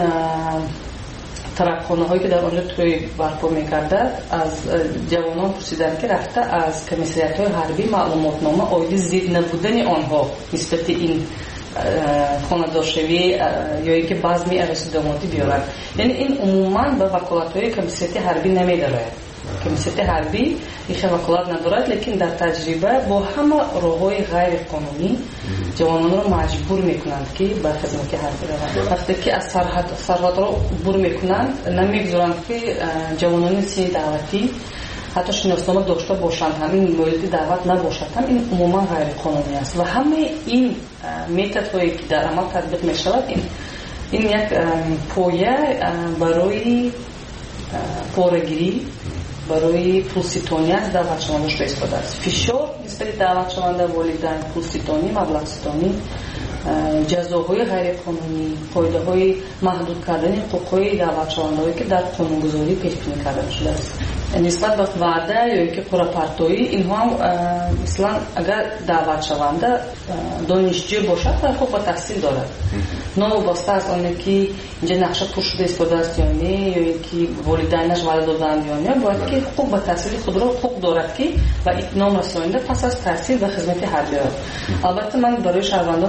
ترکانه هایی که در آنجا توی برپا میکردد از جوانان پرسیدن که رفته از کمیسیون‌های های حربی معلومات نامه آیدی زید نبودن آنها نسبت این خانه‌دارشوی یا اینکه بزمی عروسی دامادی بیارن. یعنی این عموما به وکالت های کمیسیون حربی نمیدارد. کمیسیون حربی این وکالت ندارد، لیکن در تجربه با همه راه‌های غیر قانونی جوانان را مجبور میکنند که به خدمت حربی روند. وقتی که از سرحد سرحد را عبور میکنند نمیگذارند که جوانان سنی دعوتی حتی شناسنامه داشته باشند، همین مورد دعوت نباشد، هم این عموما غیر قانونی است و همه این متدهایی که در عمل تطبیق می شود این این یک پایه برای پورگیری برای پولستانی از دعوت شونده شده استفاده است. فشار نسبت دعوت شونده والدین پولستانی، مبلغستانی، جزاهای غیر قانونی، قاعده‌های محدود کردن حقوق‌های دعوت شونده‌ای که در قانونگذاری پیش بینی کرده شده است. نسبت به وعده یا اینکه پروپارتویی اینها هم مثلا اگر دعوت شونده دانشجو باشد و حقوق به تحصیل دارد، نوابسته از آنه که اینجا نقشه پر شده استفاده است یا نه، یا اینکه والدینش وعده دادند یا نه، باید که حقوق به تحصیل خود را حقوق دارد که و نام رسانیده پس از تحصیل و خدمت حربی. البته من برای شهروندان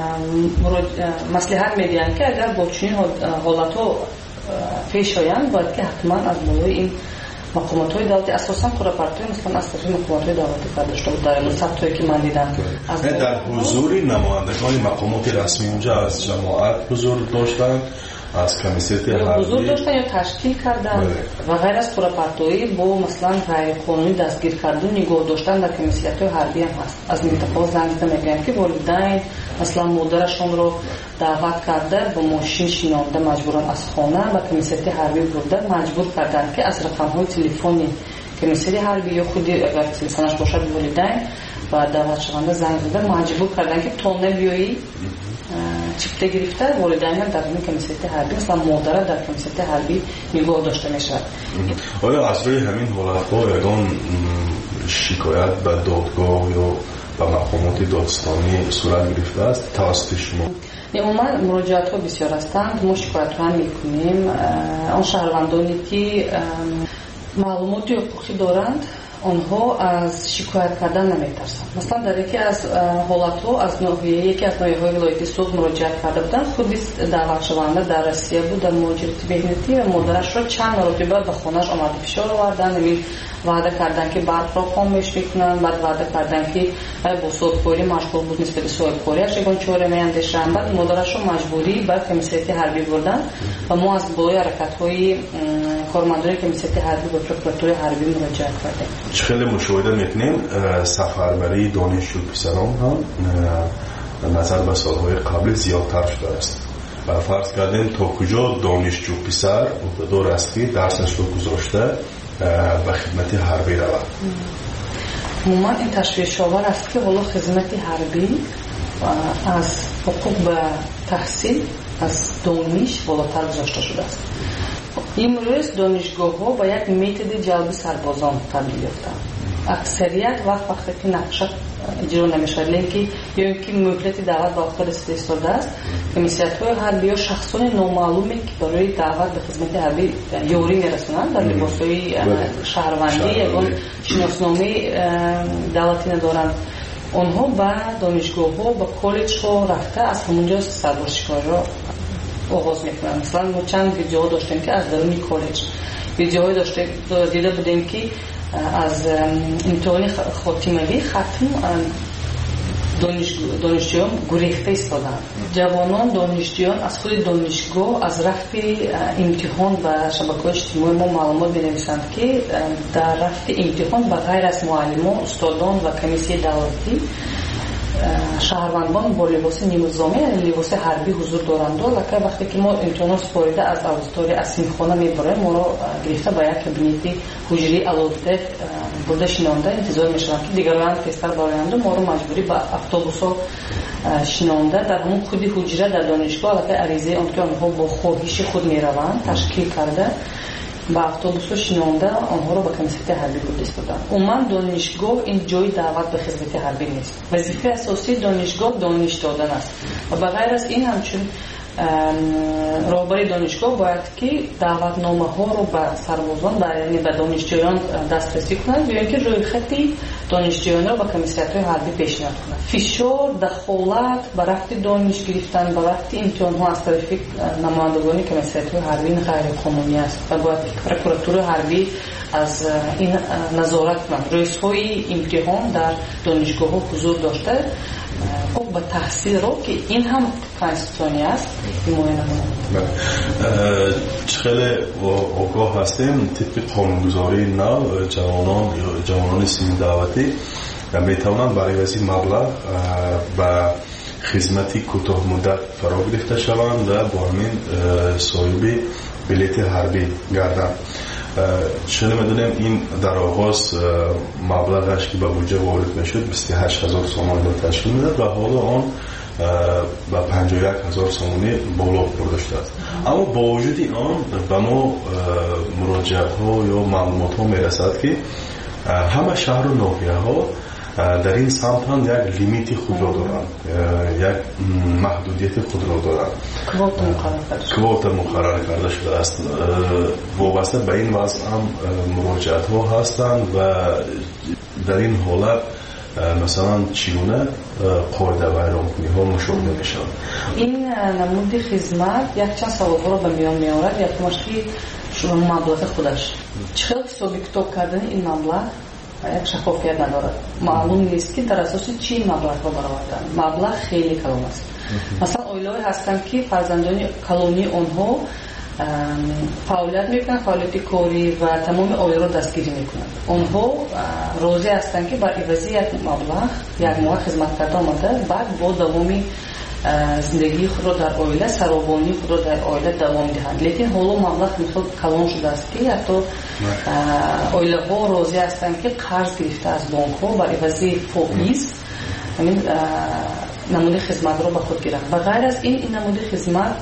مصلحت میدهم که اگر با چنین حالت‌ها پیش آیند باید که حتما از بالای این مقامات‌های دولتی اساساً پروپارتوی مثلا از طرف مقامات‌های دولتی کرده شده بود. در ثبتایی که من دیدم در حضور نمایندگان مقامات رسمی اونجا از جماعت حضور داشتن، از کمیسیت حربی حضور داشتن یا تشکیل کردن و غیر از پروپارتوی با مثلا غیر قانونی دستگیر کردن نگاه داشتن در کمیسیت‌های حربی هم هست. از منطقه زنگ میگن که والدین مثلا مادرشون رو دعوت کرده با ماشین شینانده مجبورن از خانه و کمیسیت حربی برده مجبور کردن که از رقم‌های تلفنی کمیسیت حربی یا خودی اگر تلفنش باشد والدین و دعوت شونده زنگ زده مجبور کردن که تو نبیایی چیپته گرفته والدین هم در این کمیسیت حربی مثلا مادر در کمیسیت حربی نگاه داشته میشه. آیا از روی همین حالت‌ها یگان شکایت به دادگاه یا به مقامات دادستانی صورت گرفته است توسط شما؟ عموما مراجعات ها بسیار هستند. ما شکایت ها میکنیم. آن شهروندانی که معلومات حقوقی دارند آنها از شکایت کردن نمیترسند. مثلا در یکی از حالت ها از ناحیه یکی از ناحیه های ولایت سوگ مراجعت کرده بودن، خودی دعوت شونده در روسیه بود در مهاجرت مهنتی و مادرش را چند مرتبه به خانه‌اش آمده فشار آوردن، همین وعده کردن که برق را خاموش میکنن، بعد وعده کردن که با صاحبکاری مشغول بود نسبت به صاحبکاریش یگان چاره میاندیشن، بعد مادرش را مجبوری به کمیسیت حربی بردن و ما از بالای حرکت‌های کارمندان کمیسیت حربی به پروکراتوری حربی مراجعه کردیم. خیلی مشاهده میکنیم سفربری دانشجو پسران هم نظر به سالهای قبل زیادتر شده است و فرض کردیم تا کجا دانشجو پسر به دور است که درسش رو گذاشته به خدمت حربی رود. عموما این تشویش آور است که حالا خدمت حربی از حقوق به تحصیل از دانش بالاتر گذاشته شده است. امروز دانشگاه ها با یک میتود جلب سربازان تبدیل یافتند. اکثریت وقت وقتی که نقشه اجرا نمیشه لیکی یا اینکه مهلت دعوت با وقت استفاده است، کمیسیت های حربی یا شخصان نامعلومی که برای دعوت به خدمت حربی یوری میرسونند در لباس های شهروندی یا شناسنامه دولتی ندارند، آنها به دانشگاه ها به کالج ها رفته از همونجا سربازشکاری را آغاز میکنن. مثلا ما چند ویدیو داشتیم که از درون کالج ویدیوهای داشته دیده بودیم که از امتحان خاتمگی ختم دانشجویان گریخته ایستادند. جوانان دانشجویان از خود دانشگاه از رفت امتحان و شبکه‌های اجتماعی ما معلومات می‌نویسند که در رفت امتحان به غیر از معلمان، استادان و کمیسیون دولتی شهروندان با لباس نیمه‌نظامی یعنی لباس حربی حضور دارند و لکه وقتی که ما امتحانات سپارده از اوستاری اسیمخانه میبریم ما را گرفته به یک کابینت حجری علوده برده شنانده انتظار میشوند که دیگران تستر برایند و ما را مجبوری به اتوبوس‌ها شنانده در همون خودی حجره در دانشگاه لکه عریضه آن که آنها با خواهش خود میروند تشکیل کرده با اتوبوس شنانده آنها را به کمیسیت حربی برده بودند. عموما دانشگاه این جای دعوت به خدمت حربی نیست. وظیفه اساسی دانشگاه دانش دادن است و بغیر از این همچون راهبر دانشگاه باید که دعوتنامه ها رو به سربازان یعنی به دانشجویان دسترسی کنند یا اینکه روی خطی دانشجویان رو به کمیسیت های حربی پیشنهاد کنند. فشار دخالت به رفت دانش گرفتن به رفت امتحان ها از طرف نمایندگان کمیسیت های حربی غیر قانونی است و باید پروکراتور حربی از این نظارت کنند. رئیس های امتحان در دانشگاه ها حضور داشته حقوق به تحصیل رو که این هم کانستیتوشنی است حمایت نمایند. خیلی آگاه هستیم طبق قانونگذاری نو جوانان یا جوانان سنی دعوتی میتوانند برای وزیر مبلغ و خدمتی کوتاه مدت فرا گرفته شوند و با همین صاحب بلیت حربی گردند. چون میدونیم این در آغاز مبلغش که به بودجه وارد میشد بیست و هشت هزار سومانی را تشکیل میداد و حالا آن با پنجاه و یک هزار سومانی بالا برده شده است. اما با وجود آن به ما مراجعات ها یا معلومات ها میرسد که همه شهر و ناحیه ها در این سمت هم یک لیمیت خود را دارند، یک محدودیت خود را دارند. کوتا مقرر کرده شده است. وابسته به این وضع هم مراجعات ها هستند و در این حالت مثلا چیونه قاعده و اعلامیه ها مشاهده میشن. این نمود خدمت یک چند سوال رو به میان میآورد. یک مشکی شما مبلغ خودش چه حسابی کتاب کردن این مبلغ یک شفافیت ندارد. معلوم نیست که در اساس چی مبلغ را برآوردن. مبلغ خیلی کلان است. مثلا اویلای هستند که فرزندان کلونی آنها فعالیت میکنند، فعالیت کاری و تمام اویل را دستگیری میکنند. آنها راضی هستند که بر عوض یک مبلغ یک ماه خدمت کرده آمده، بعد با دوامی زندگی خود را در اویل، سرابانی خود را در اویل دوام دهند. لیکن حالا مبلغ مثل کلان شده است که حتی اویل ها راضی هستند که قرض گرفته از بانک ها بر عوض فائز همین نمود خدمت را به خود گیرند. و غیر از این این نمود خدمت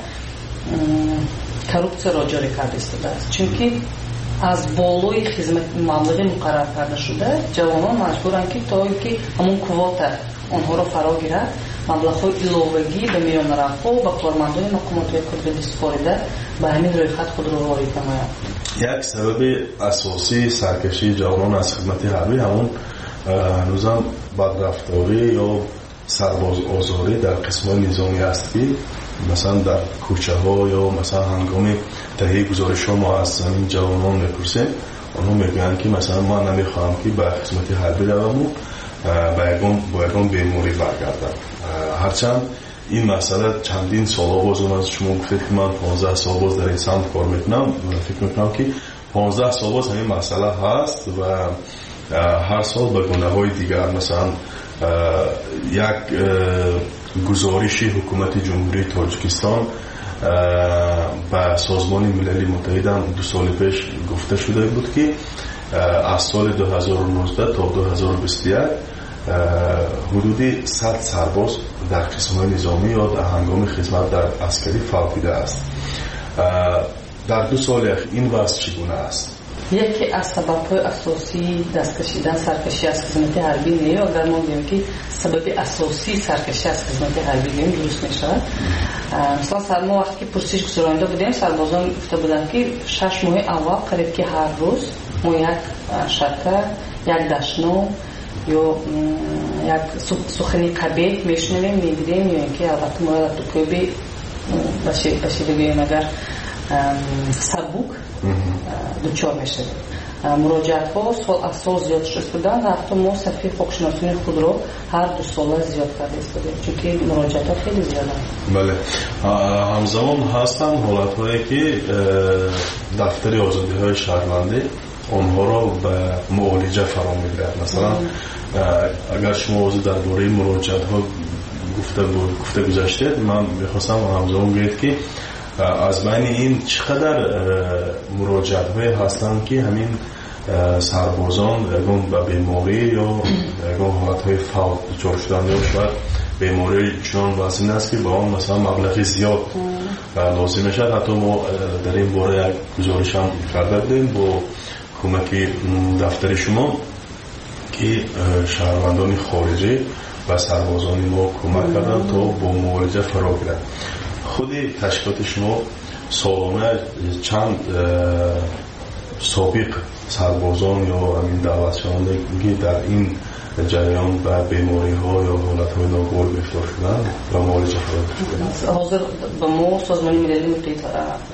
коррупция را جاری کرده است، چون که از بالای خدمت مبلغ مقرر کرده شده جوانان مجبورند که تا اینکه همون کوتا آنها را فرا گیرد مبلغ‌های ایلاوگی به میان رفت و به کارمندان مقامات کدرت سپارده به همین روی خط خود را وارد نماید. یک سبب اساسی سرکشی جوانان از خدمت حربی همون هنوزم بدرفتاری یا سرباز آزاری در قسمت نظامی است که مثلا در کوچه ها یا مثلا هنگام تهیه گزارش ها ما از زمین جوانان میپرسیم، آنها میگن که مثلا ما نمیخواهم که به خدمت حربی روم و با یکان بیماری برگردم. هرچند این مسئله چندین سال باز از شما گفتید که من پانزده سال باز در این سمت کار میکنم، فکر میکنم که پانزده سال باز همین مسئله هست و هر سال به گونه های دیگر مثلا یک گزارشی حکومت جمهوری تاجیکستان به سازمان ملل متحد هم دو سال پیش گفته شده بود که از سال دو هزار و نوزده تا دو هزار و بیست و یک حدود صد سرباز در قسم‌های نظامی یا در هنگام خدمت در عسکری فوتیده است. در دو سال اخیر این وضع چگونه است؟ یکی از سبب‌های اساسی دست کشیدن سرکشی از خدمت حربی نیست. اگر ما بگیم که سبب اساسی سرکشی از خدمت حربی نیست درست میشود. مثلا سرما وقتی که پرسش گذارنده بودیم سربازان گفته بودند که شش ماه اول قریب که هر روز ما یک شکر، یک دشنو یا یک سخنی قبیح میشنویم میبینیم یا اینکه البته ما تو کوبی باشه باشه بگیم اگر سبوک دوچار میشه. مراجعات ها سال از سال زیاد شده بودن و حتی ما صفحه فوقشناسانی خود رو هر دو ساله زیاد کرده استودیم چون که مراجعات ها خیلی زیاده. بله همزمان هستن حالت هایی که دفتر آزادی های شهروندی آنها را به معالجه فرا میگیرد. مثلا اگر شما از درباره مراجعات ها گفته گفته گذاشتید من میخواستم همزمان بگید که از بین این چقدر مراجعات های هستند که همین سربازان اگه به بیماری یا اگه حالت های فوت دچار شدن یا شاید بیماری چنان وزن است که با آن مثلا مبلغی زیاد لازم میشد. حتی ما در این باره یک گزارش هم کرده بودیم با کمک دفتر شما که شهروندان خارجی و سربازان ما کمک کردن تا با معالجه فرا گیرند. خود تشکیلات شما سالانه چند سابق سربازان یا همین دعوتشوندگی در این جریان به بیماری ها یا حالت های ناگوار گرفتار شدن و معالجه فرا شدن؟ حاضر به ما سازمان ملل متحد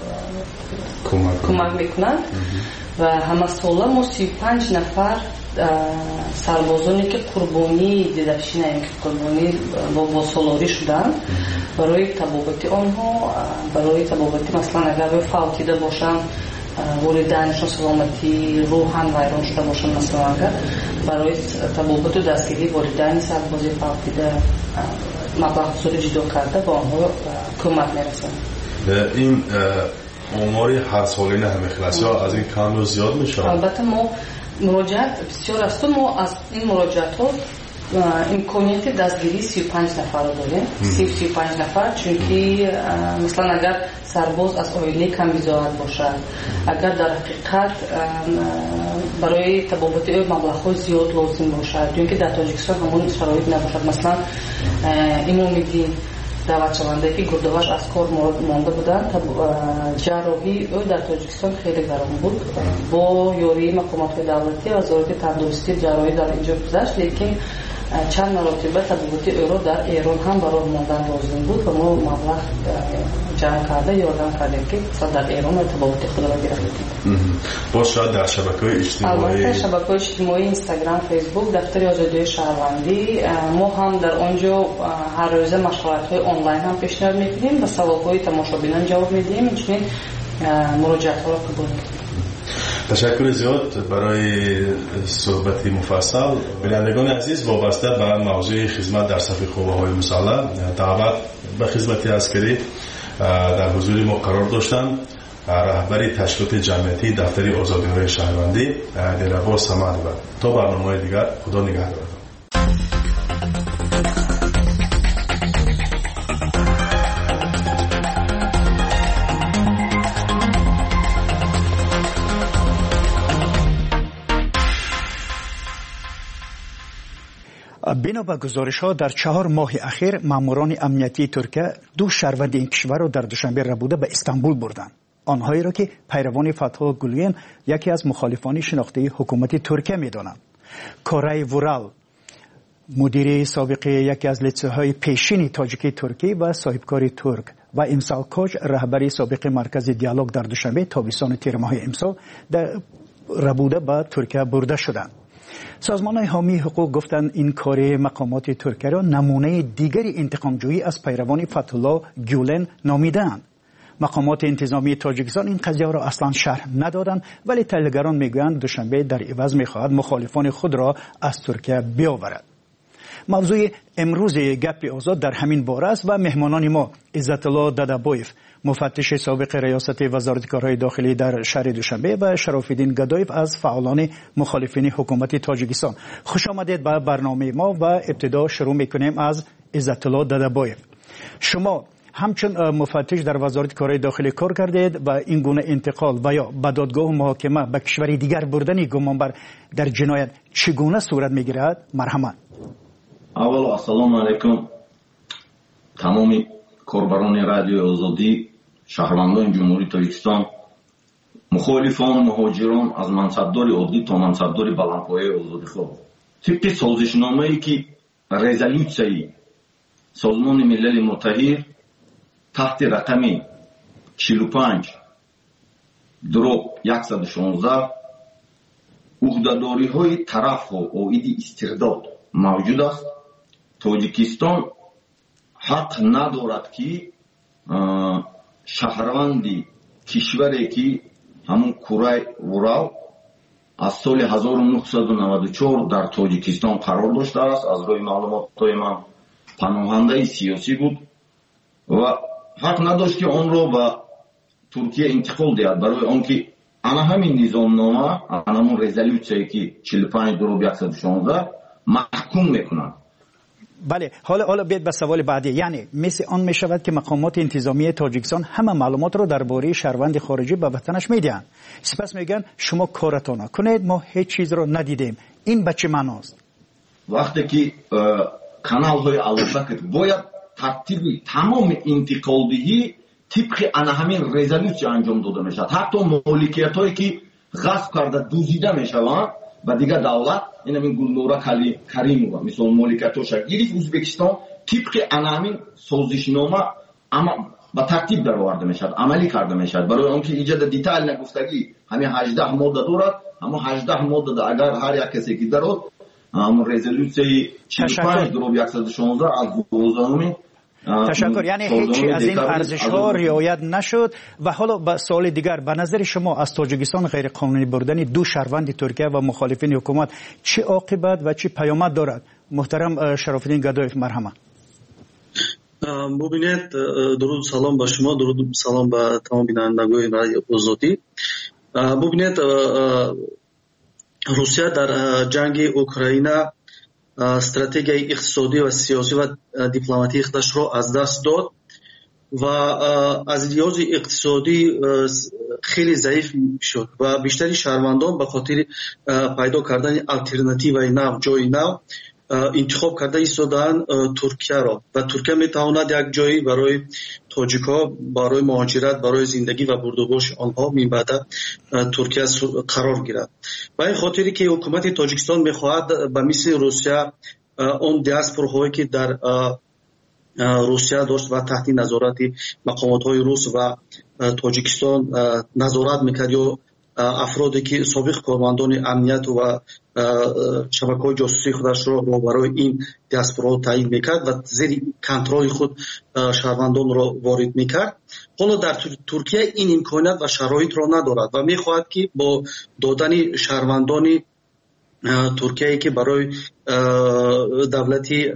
کمک میکنند و همه ساله ما سی و پنج نفر سربازانی که قربانی دیدشی نه که قربانی با سالاری شدن برای تبابتی آنها برای تبابتی مثلا اگر فوتیده باشن والدینشون سلامتی روحاً ویران شده باشن مثلا اگر برای تبابت و دستگیری والدین سربازی فوتیده مبلغ صورت جدا کرده با آنها کمک میرسن. این آمار هر سالانه همه خلاص یا از این کم رو زیاد میشه؟ البته ما مراجعت بسیار است. ما از این مراجعت ها امکانیت دستگیری سی و پنج نفر رو داریم. سی و پنج نفر، چون که مثلا اگر سرباز از عائله کم بزاعت باشد، اگر در حقیقت برای تبابت او مبلغ زیاد لازم باشد، چون که در تاجیکستان همون شرایط نباشد. مثلا اینو میگیم دعوت شونده که گرده‌هاش از کار مانده بودن، جراحی او در تاجیکستان خیلی گران بود. با یاری مقامات دولتی و وزارت تندرستی جراحی در اینجا گذشت، لیکن چند مرتبه تبابت او را در ایران هم برای ماندن لازم بود و ما مبلغ جمع کرده یادم کردیم که در ایران تبابت خود را گرفتیم. باز شاید در شبکه‌های اجتماعی، البته شبکه‌های اجتماعی اینستاگرام، فیسبوک، دفتر آزادی شهروندی، ما هم در آنجا هر روز مشورت‌های آنلاین هم پیشنهاد می‌کنیم و سوال‌های تماشابینان جواب میدیم. اینچنین مراجعه‌ها را قبول می‌کنیم. تشکر زیاد برای صحبت مفصل. بینندگان عزیز، وابسته به موضوع خدمت در صف قوه‌های مسلح، دعوت به خدمت عسکری در حضور ما قرار داشتند رهبر تشکیلات جمعیتی دفتر آزادی‌های شهروندی دلرباز صمد. تا برنامه‌های دیگر، خدا نگهدار. بنا به گزارش‌ها در چهار ماه اخیر ماموران امنیتی ترکیه دو شهروند این کشور را در دوشنبه ربوده به استانبول بردند. آنهایی را که پیروان فتح گولین، یکی از مخالفان شناخته حکومت ترکیه می‌دانند. کورای ورال، مدیر سابق یکی از لیسه‌های پیشین تاجیکی ترکیه و صاحبکار ترک، و امسال کوچ، رهبر سابق مرکز دیالوگ، در دوشنبه تابستان تیر ماه امسال در ربوده به ترکیه برده شدند. سازمان‌های حامی حقوق گفتند این کار مقامات ترکیه را نمونه دیگری انتقام‌جویی از پیروان فتح الله گولن نامیدند. مقامات انتظامی تاجیکستان این قضیه را اصلا شرح ندادند، ولی تحلیلگران میگویند دوشنبه در عوض میخواهد مخالفان خود را از ترکیه بیاورد. موضوع امروز گپ آزاد در همین باره است و مهمانان ما عزت الله دادابویف، مفتش سابق ریاست وزارت کارهای داخلی در شهر دوشنبه، و شرف الدین گدایف از فعالان مخالفین حکومت تاجیکستان. خوش آمدید به برنامه ما و ابتدا شروع میکنیم از عزت الله دادابویف. شما همچون مفتش در وزارت کارهای داخلی کار کردید و این گونه انتقال و یا به دادگاه و محاکمه به کشور دیگر بردن گمانبر در جنایت چگونه صورت میگیرد؟ مرحمت. اول السلام علیکم تمامی کاربران رادیو آزادی، شهروندان جمهوری تاجیکستان، مخالفان مهاجران از منصبدار عادی تا منصبدار بلندپایه آزادی خواه. طبق سازشنامه‌ای که رزولوسیای سازمان ملل متحد تحت رقم چهل و پنج دروب صد و شانزده عهده‌داری های طرف ها عاید استرداد موجود است. تاجیکستان حق ندارد که شهروندی کشوری که همون کورای ورال از سال هزار و نهصد و نود و چهار در تاجیکستان قرار داشته است، از روی معلومات من پناهنده سیاسی بود و حق نداشت که آن را به ترکیه انتقال دهد، برای آنکه انا همین نظامنامه، انا همون رزولوسیایی که چهل و پنج دروب صد و شانزده محکوم میکنند. بله، حالا حالا بیاید به سوال بعدی. یعنی مثل آن می شود که مقامات انتظامی تاجیکستان همه معلومات را درباره شهروند خارجی به وطنش میدهند، سپس میگن شما کارتان کنید، ما هیچ چیز را ندیدیم. این به چه معناست؟ وقتی که کانال های علاقه باید ترتیب تمام انتقالدهی طبق انا همین رزولوسی انجام داده میشد. حتی مالکیت هایی که غصب کرده دزدیده میشوند و دیگه دولت، این همین گلنورا کریمووا مثل مالکیتش گرفت ازبکستان، طبق انا همین سازشنامه اما با ترتیب در آورده میشد، عملی کرده میشد. برای آنکه ایجاد دیتیل نگفتگی همین هجده ماده دارد، اما هجده ماده اگر هر یک کسی که دارد همون رزولوسی چهل و پنج دروب صد و شانزده از دوازدهم. تشکر. یعنی هیچی از این ارزش ها رعایت نشد. و حالا به سوال دیگر، به نظر شما از تاجیکستان غیر قانونی بردن دو شهروند ترکیه و مخالفین حکومت چه عاقبت و چه پیامد دارد؟ محترم شرف الدین گدایف، مرحمت. مبینید درود سلام با شما، درود سلام با تمام بینندگان رادیو آزادی. مبینید روسیه در جنگ اوکراین استراتژی اقتصادی و سیاسی و دیپلماتیک خودش را از دست داد و از لحاظ اقتصادی خیلی ضعیف شد و بیشتری شهروندان به خاطر پیدا کردن آلترناتیو نو جای نو انتخاب کرده ایستادن ترکیه را و ترکیه میتواند یک جایی برای تاجیک‌ها برای مهاجرت برای زندگی و بردوباش آنها می بعد ترکیه قرار گیرد. و این خاطری که حکومت تاجیکستان میخواهد به مثل روسیه اون دیاسپوراهایی که در روسیه داشت و تحت نظارت مقامات‌های روس و تاجیکستان نظارت میکرد یا افرادی که سابق کارمندان امنیت و شبکه‌های جاسوسی خودش را برای این دیاسپورا تعیین میکرد و زیر کنترل خود شهروندان را وارد میکرد. حالا در ترکیه این امکانات و شرایط را ندارد و میخواهد که با دادن شهروندان ترکیه که برای دولتی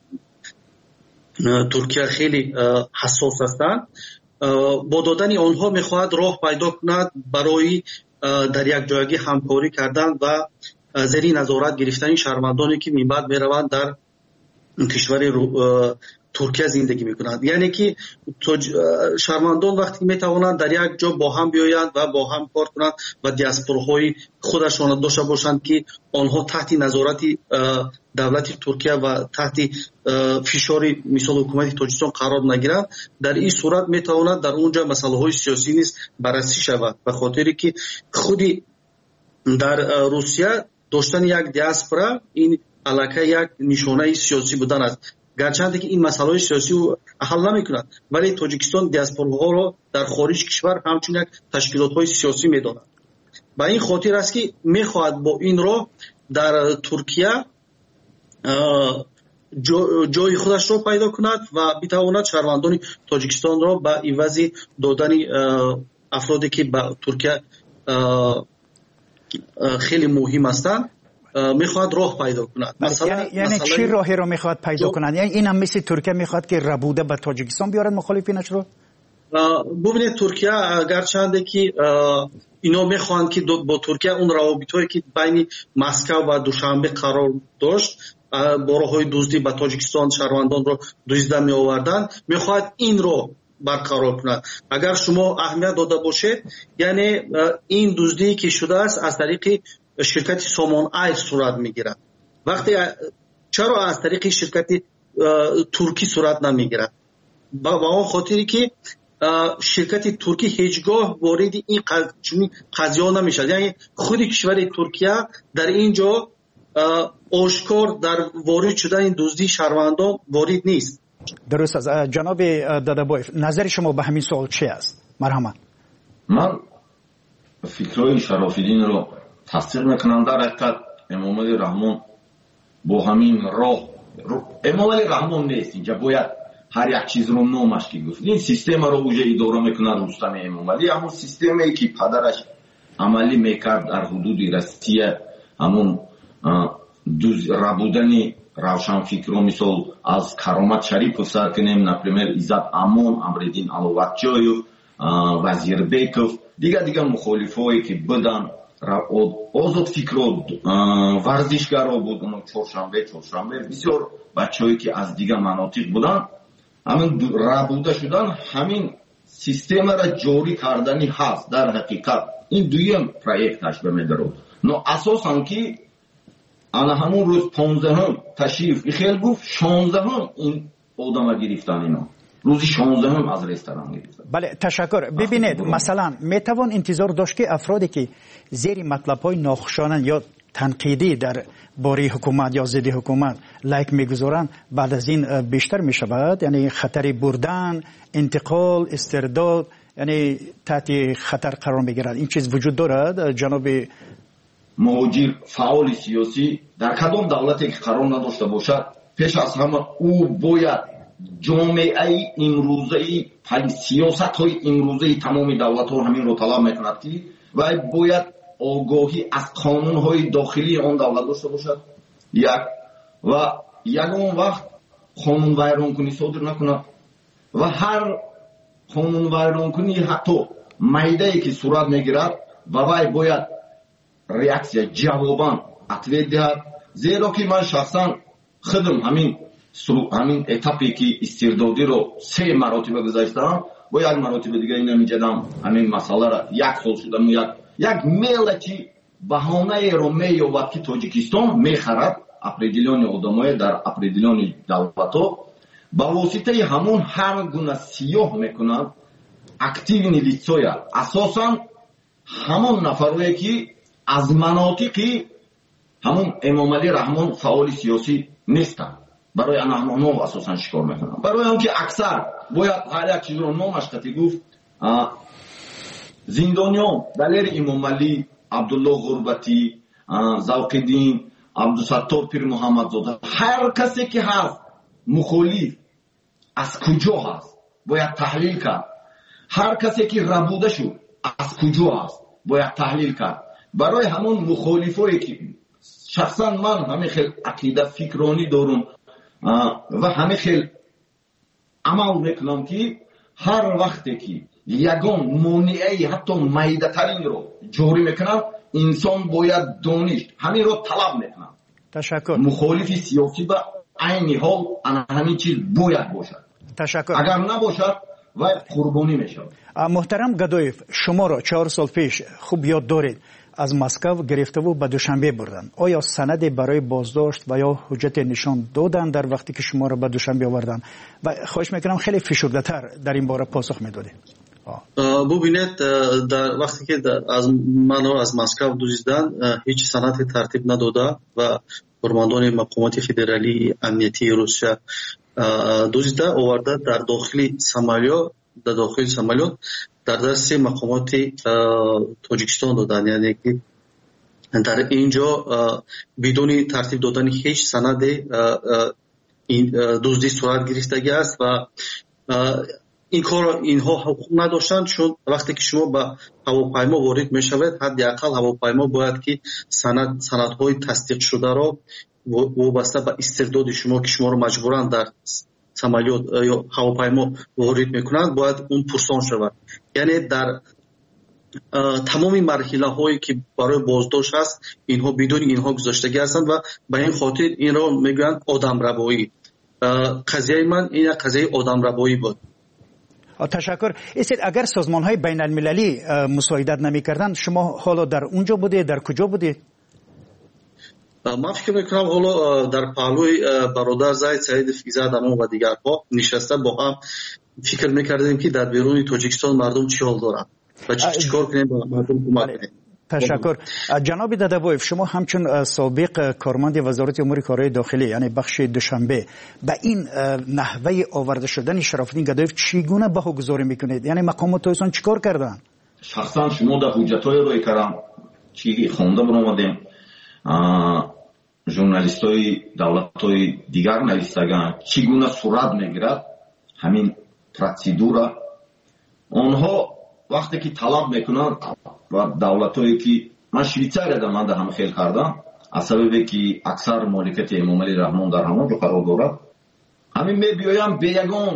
ترکیه خیلی حساس هستند، با دادن آنها میخواهد راه پیدا کند برای در یک جایگی همکاری کردن و زیر نظارت گرفتن شهروندانی که می بعد میروند در کشور ترکیه زندگی میکنند. یعنی که شهروندان وقتی میتوانند در یک جا با هم بیایند و با هم کار کنند و دیاسپوراهای خودشان داشته باشند که آنها تحت نظارت دولت ترکیه و تحت فشار مثال حکومت تاجیکستان قرار نگیرند، در این صورت میتواند در اونجا مسائل های سیاسی نیز بررسی شود. به خاطری که خودی در روسیه داشتن یک دیاسپورا این علاقه یک نشانه سیاسی بودن است، گرچند که این مسائل سیاسی رو حل نمی‌کند ولی تاجیکستان دیاسپوراها را در خارج کشور همچون یک تشکیلات‌های سیاسی می‌داند. به این خاطر است که می‌خواهد با این را در ترکیه جای خودش را پیدا کند و بتواند شهروندان تاجیکستان را به عوض دادن افرادی که به ترکیه خیلی مهم هستند میخواد راه پیدا کند. مثلا یعنی, یعنی مثلا چی راهی رو میخواد پیدا کند؟ یعنی این هم مثل ترکیه میخواد که ربوده به تاجیکستان بیارد مخالفینش رو؟ ببینید ترکیه اگرچند که اینا میخواهند که با ترکیه اون روابطایی که بین مسکو و دوشنبه قرار داشت با راههای دزدی به تاجیکستان شهروندان رو دزدیده می آوردن، میخواد این رو برقرار کند. اگر شما اهمیت داده باشید یعنی این دزدی که شده است از طریق شرکت سامان ایر صورت میگیرد. وقتی چرا از طریق شرکت ترکی صورت نمیگیرد؟ با اون خاطری که شرکت ترکی هیچگاه وارد این قضیه نمیشد. یعنی خود کشور ترکیه در اینجا آشکار در وارد شدن این دزدی شهروندان وارد نیست. درست است. جناب دادابایف نظر شما به همین سوال چی است؟ مرحمت. من فکرهای شرافیدین رو تصدیق میکنم. در حقیقت امام علی رحمان با همین راه امام علی رحمان نیست، اینجا باید هر یک چیز رو نامش که گفت. این سیستم رو اوجه اداره میکنه رستم امام علی، همون سیستمی که پدرش عملی میکرد در حدود روسیه، همون دوز ربودن روشن فکر مثال از کرامت شریف سر کنیم، نپریمر ایزد امون، امردین علواتجایو، وزیر بیکوف، دیگه دیگه مخالفایی که بدن آزاد فکر و ورزشگرا بود، اونو چهارشنبه چهارشنبه بسیار بچه‌ای که از دیگه مناطق بودن همین ربوده شدن، همین سیستم را جاری کردنی هست. در حقیقت این دویم پروژهش به میدارد نو اساساً که انا همون روز پانزدهم تشریف خیلی گفت شانزدهم این آدم گرفتن، اینا روزی شانزدهم از رستوران گرفتن. بله تشکر. ببینید مثلا میتوان انتظار داشت که افرادی که زیر مطلب‌های ناخوشایند یا تنقیدی در باره حکومت یا ضد حکومت لایک میگذارند بعد از این بیشتر میشود، یعنی خطر بردن، انتقال، استرداد، یعنی تحت خطر قرار میگیرد. این چیز وجود دارد جناب مهاجر فعال سیاسی در کدام دولتی که قرار نداشته باشد پیش از همه او باید جامعه امروزه سیاست های امروزه تمام دولت ها همین رو طلب میکند که و باید آگاهی از قانون های داخلی آن دولت داشته باشد یک و یکون وقت қонунвайронкунӣ содир накунад ва ҳар қонунвайронкунӣ ҳатто майдае ки сурат мегирад ба вай бояд реаксия ҷавобан ответ диҳад. зеро ки ман шахсан худам ҳамин ҳамин этапе ки истирдодиро се маротиба гузаштаам, бо як маротиба дига ина меҷадам ҳамин масъаларо як сол шудам як як мелачи баҳонаеро меёбад ки Тоҷикистон мехарад определёни одамое дар определёни давлатҳо ба воситаи ҳамун ҳар гуна сиёҳ мекунад активни лицоя, асосан ҳамон нафарое ки аз манотиқи ҳамун Эмомалӣ Раҳмон фаъоли сиёсӣ нестанд. барои анаҳмонҳо асосан шикор мекунанд. барои он ки аксар бояд ҳар як чизро номаш қати гуфт. зиндониён далери Эмомалӣ, Абдулло Ғурбатӣ, Завқиддин, Абдусаттор Пир Муҳаммадзода, ҳар касе ки ҳаст мухолиф аз куҷо ҳаст бояд таҳлил кард. ҳар касе ки рабуда шуд аз куҷо ҳаст бояд таҳлил кард. барои ҳамон мухолифое ки шахсан ман ҳамин хел ақида фикронӣ дорум ва ҳамин хел амал мекунам ки ҳар вақте ки ягон монеаи ҳатто майдатаринро ҷорӣ мекунам, инсон бояд доништ ҳаминро талаб мекунам. ташаккур. мухолифи сиёсӣ ба айни ҳол ана ҳамин чиз бояд бошад. ташаккур. агар набошад вай қурбонӣ мешавад. муҳтарам Гадоев, шуморо чаҳор сол пеш хуб ёд доред аз Москав гирифтаву ба Душанбе бурданд. оё санаде барои боздошт ва ё ҳуҷҷате нишон доданд дар вақте ки шуморо ба Душанбе оварданд? ва хоҳиш мекунам хеле фишурдатар дар ин бора посух медодед. бубинед, дар вақте ки аз манро аз Москав дузидан ҳеҷ санаде тартиб надода ва формандони мақомоти федералии амниятии Русия дузида оварда дар дохили самолёт дар дохили самолёт дар дасти мақомоти Тоҷикистон доданд. яъне ки дар инҷо бидуни тартиб додани ҳеҷ санаде дуздӣ сурат гирифтагӣ аст ва ин кор инҳо ҳуқуқ надоштанд, чун вақте ки шумо ба ҳавопаймо ворид мешавед, ҳадди ақал ҳавопаймо бояд ки санад санадҳои тасдиқшударо вобаста ба истирдоди шумо ки шуморо маҷбуран дар самолёт ё ҳавопаймо ворид мекунанд, бояд он пурсон шавад. яъне дар тамоми марҳилаҳое ки барои боздошт аст, инҳо бидуни инҳо гузаштагӣ ҳастанд ва ба ин хотир инро мегӯянд одамрабоӣ. қазияи ман ин қазияи одамрабоӣ буд. ташаккур. истед агар созмонҳои байналмилалӣ мусоидат намекарданд, шумо ҳоло дар унҷо будед, дар куҷо будед? ман фикр мекунам ҳоло дар паҳлӯи бародар Заид Саидов Изадамон ва дигарҳо нишаста бо ҳам фикр мекардем ки дар беруни Тоҷикистон мардум чӣ ҳол доранд ва чӣ кор кунем ба мардум кӯмак кунем. ташаккур. ҷаноби Дадабоев, шумо ҳамчун собиқ корманди вазорати умури корҳои дохилӣ, яъне бахши Душанбе, ба ин наҳваи оварда шудани Шарофиддин Гадоев чӣ гуна баҳогузорӣ мекунед? яъне мақомотҳоятон чӣ кор карданд? шахсан шумо дар ҳуҷҷатҳое рӯй кардам, чӣ хонда баромадем, журналистои давлатҳои дигар навистаганд, чӣ гуна сурат мегирад ҳамин протседура. онҳо вақте ки талаб мекунанд ва давлатҳое ки ман Швейтсарияда ман дар ҳама хел кардам, аз сабабе ки аксар моликияти Эмомалӣ Раҳмон дар ҳамон ҷо қарор дорад, ҳамин мебиёянд бе ягон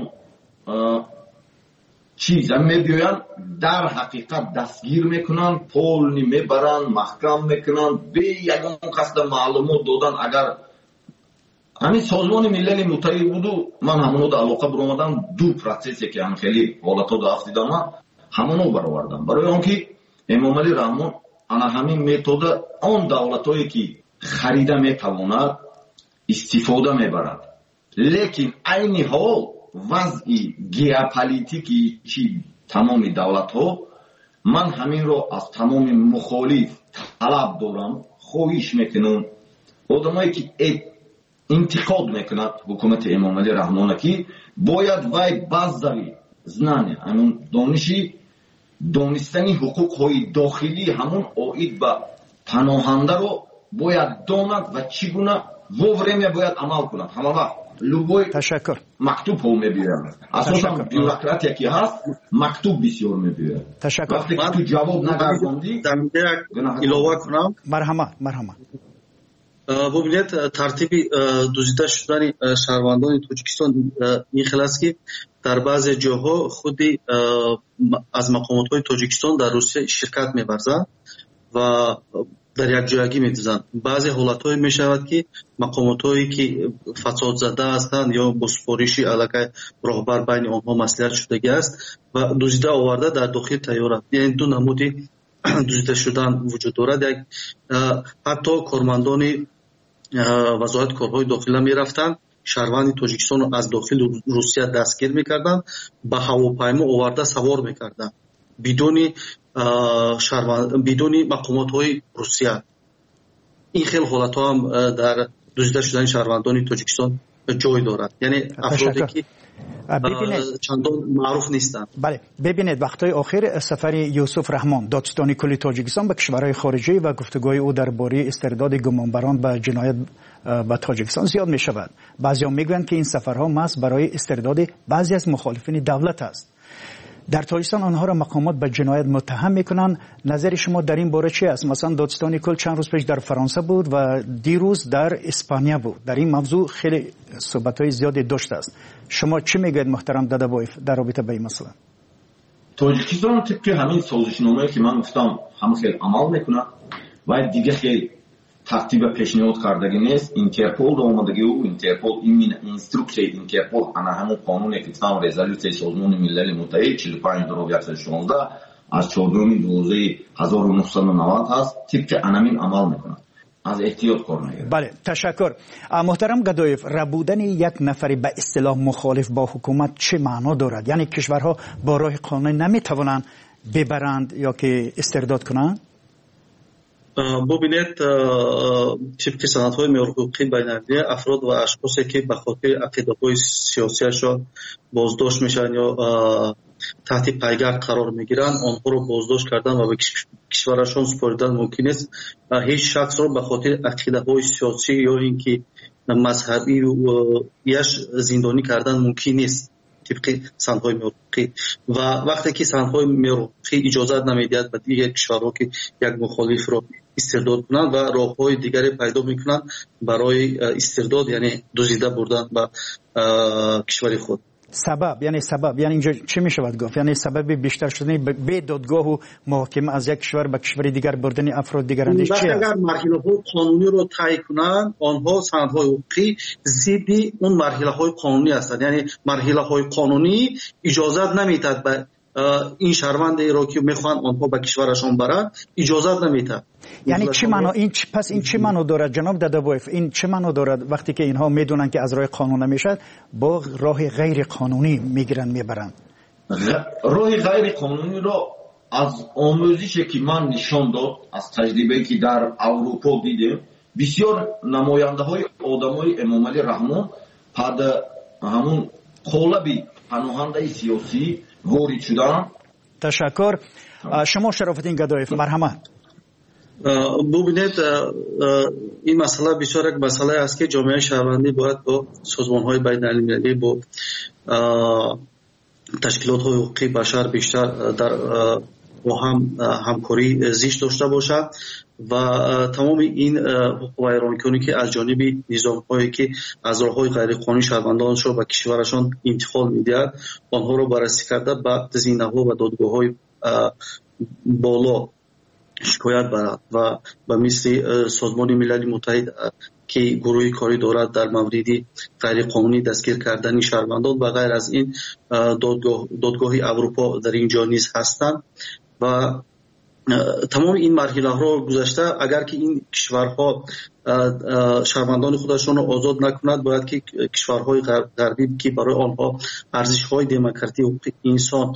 чиз, ҳамин мебиёянд дар ҳақиқат дастгир мекунанд, полни мебаранд, маҳкам мекунанд, бе ягон қасда маълумот додан. агар ҳамин созмони милали муттаҳид буду, ман ҳамонода алоқа биромадам, ду протсессе ки ҳамин хеле ҳолатҳо дафт дидам, ҳамоно баровардам. барои он ки Эмомалӣ Раҳмон ана ҳамин метода он давлатҳое ки харида метавонад истифода мебарад. лекин айни ҳол вазъи геополитики чи тамоми давлатҳо, ман ҳаминро аз тамоми мухолиф талаб дорам, хоҳиш мекунам одамое ки интиқод мекунад ҳукумати Эмомалӣ Раҳмона ки бояд вай базави знания, ҳамун дониши донистани ҳуқуқҳои дохилӣ ҳамун оид ба паноҳандаро бояд донад ва чӣ гуна во время бояд амал кунад. ҳама вақт любой мактубҳо мебиёянд. асосан бюрократия ки ҳаст, мактуб бисёр мебиёяд. вақте ки ту ҷавоб нагардондӣ, илова кунам. марҳамат марҳамат. бубинед тартиби дуздида шудани шаҳрвандони тоҷикистон ин хел аст ки дар баъзе ҷоҳо худи аз мақомотҳои тоҷикистон дар русия ширкат меварзанд ва дар якҷоягӣ медузанд. баъзе ҳолатҳое мешавад ки мақомотҳое ки фасодзада ҳастанд ё бо супориши аллакай роҳбар байни онҳо маслиҳат шудагӣ аст ва дуздида оварда дар дохил тайёрад. яъне ду намуди дуздида шудан вуҷуд дорад. як ҳатто кормандони вазоят корҳои дохила мерафтанд, шаҳрванди тоҷикистонро аз дохили русия дастгир мекарданд, ба ҳавопаймо оварда савор мекарданд бидуни бидуни мақомотҳои русия. ин хел ҳолатҳо ҳам дар дуздида шудани шаҳрвандони тоҷикистон ҷой дорад. яъне афроде ки чандон маъруф нестанд. бале бибинед вақтҳои охир сафари Юсуф Раҳмон додистони кулли Тоҷикистон ба кишварҳои хориҷӣ ва гуфтугӯи ӯ дар бораи истирдоди гумонбарон ба ҷиноят ба Тоҷикистон зиёд мешавад. баъзеҳо мегӯянд ки ин сафарҳо маҳз барои истирдоди баъзе аз мухолифини давлат аст. дар тоҷикистон онҳоро мақомот ба ҷиноят муттаҳам мекунанд. назари шумо дар ин бора чи аст? масалан додистони кул чанд рӯз пеш дар фаронса буд ва дирӯз дар испания буд. дар ин мавзӯъ хеле суҳбатҳои зиёде доштааст. шумо чӣ мегӯед муҳтарам Дадабоев дар робита ба ин масъала? тоҷикистон тибқи ҳамин созишномае ки ман гуфтам ҳама хел амал мекунад ва дига хел тартиба пешниҳод кардагӣ нест. интерпол омадагӣ ӯ интерпол ин инструксияи интерпол ана ҳамон қонуне ки там резолюсияи созмони милали муттаҳид чилу панҷ дороб яксад шонздаҳ аз чордуюми дувоздаҳи ҳазору нуҳсаду навад ҳаст. тибқи анамин амал мекунад. аз эҳтиёт кор мегирад. бале ташаккур. муҳтарам Гадоев, рабудани як нафари ба истилоҳ мухолиф бо ҳукумат чӣ маъно дорад? яъне кишварҳо бо роҳи қонунӣ наметавонанд бибаранд ё ки истирдод кунанд? бубинед тибқи санадҳои меҳрҳуқуқии байналмилалӣ афрод ва ашхосе ки ба хотири ақидаҳои сиёсиашон боздошт мешаванд ё таҳти пайгард қарор мегиранд, онҳоро боздошт кардан ва ба кишварашон супоридан мумкин нест. ҳеҷ шахсро ба хотири ақидаҳои сиёсӣ ё ин ки мазҳабӣ яш зиндонӣ кардан мумкин нест тибқи санадҳои меҳрҳуқуқӣ. ва вақте ки санадҳои меҳрҳуқуқӣ иҷозат намедиҳад ба дигар кишварҳо ки як мухолифро истирдод кунанд ва роҳҳои дигаре пайдо мекунанд барои истирдод, яъне дуздида бурдан ба кишвари худ. сабаб яъне сабаб яъне инҷо чӣ мешавад гуфт? яъне сабаби бештар шудани бе додгоҳу муҳокима аз як кишвар ба кишвари дигар бурдани афрод дигарандеш чи аст? агар марҳилаҳои қонуниро тай кунанд, онҳо санадҳои ҳуқуқӣ зидди он марҳилаҳои қонунӣ ҳастанд. яъне марҳилаҳои қонунӣ иҷозат наметиҳад ба ин шаҳрвандеро ки мехоҳанд онҳо ба кишварашон баранд иҷозат наметиҳад. яъне чӣ маъно ин пас ин чӣ маъно дорад ҷаноб Дадабоев? ин чӣ маъно дорад вақте ки инҳо медонанд ки аз роҳи қонун намешавад, бо роҳи ғайриқонунӣ мегиранд мебаранд? роҳи ғайриқонуниро аз омӯзише ки ман нишон дод, аз таҷрибае ки дар аврупо дидем, бисёр намояндаҳои одамои Эмомалӣ Раҳмон пад ҳамун қолаби паноҳандаи сиёсӣ ворид шуданд. ташаккур. шумо Шарофиддин Гадоев, марҳамат. бубинед ин масъала бисёр як масъалае аст ки ҷомеаи шаҳрвандӣ бояд бо созмонҳои байналмилалӣ, бо ташкилотҳои ҳуқуқи башар бештар дар бо ҳам ҳамкорӣ зишт дошта бошад ва тамоми ин ҳуқуқвайронкунӣ ки аз ҷониби низомҳое ки аз роҳҳои ғайриқонунӣ шаҳрвандонашро ба кишварашон интиқол медиҳад, онҳоро баррасӣ карда ба зинаҳо ва додгоҳҳои боло шикоят барад ва ба мисли созмони милали муттаҳид ки гурӯҳи корӣ дорад дар мавриди ғайриқонунӣ дастгир кардани шаҳрвандон ва ғайр аз ин додгоҳи Аврупо дар ин ҷо низ ҳастанд. ва тамоми ин марҳилаҳоро гузашта, агар ки ин кишварҳо шаҳрвандони худашонро озод накунад, бояд ки кишварҳои ғарбӣ ки барои онҳо арзишҳои демократӣ, ҳуқуқи инсон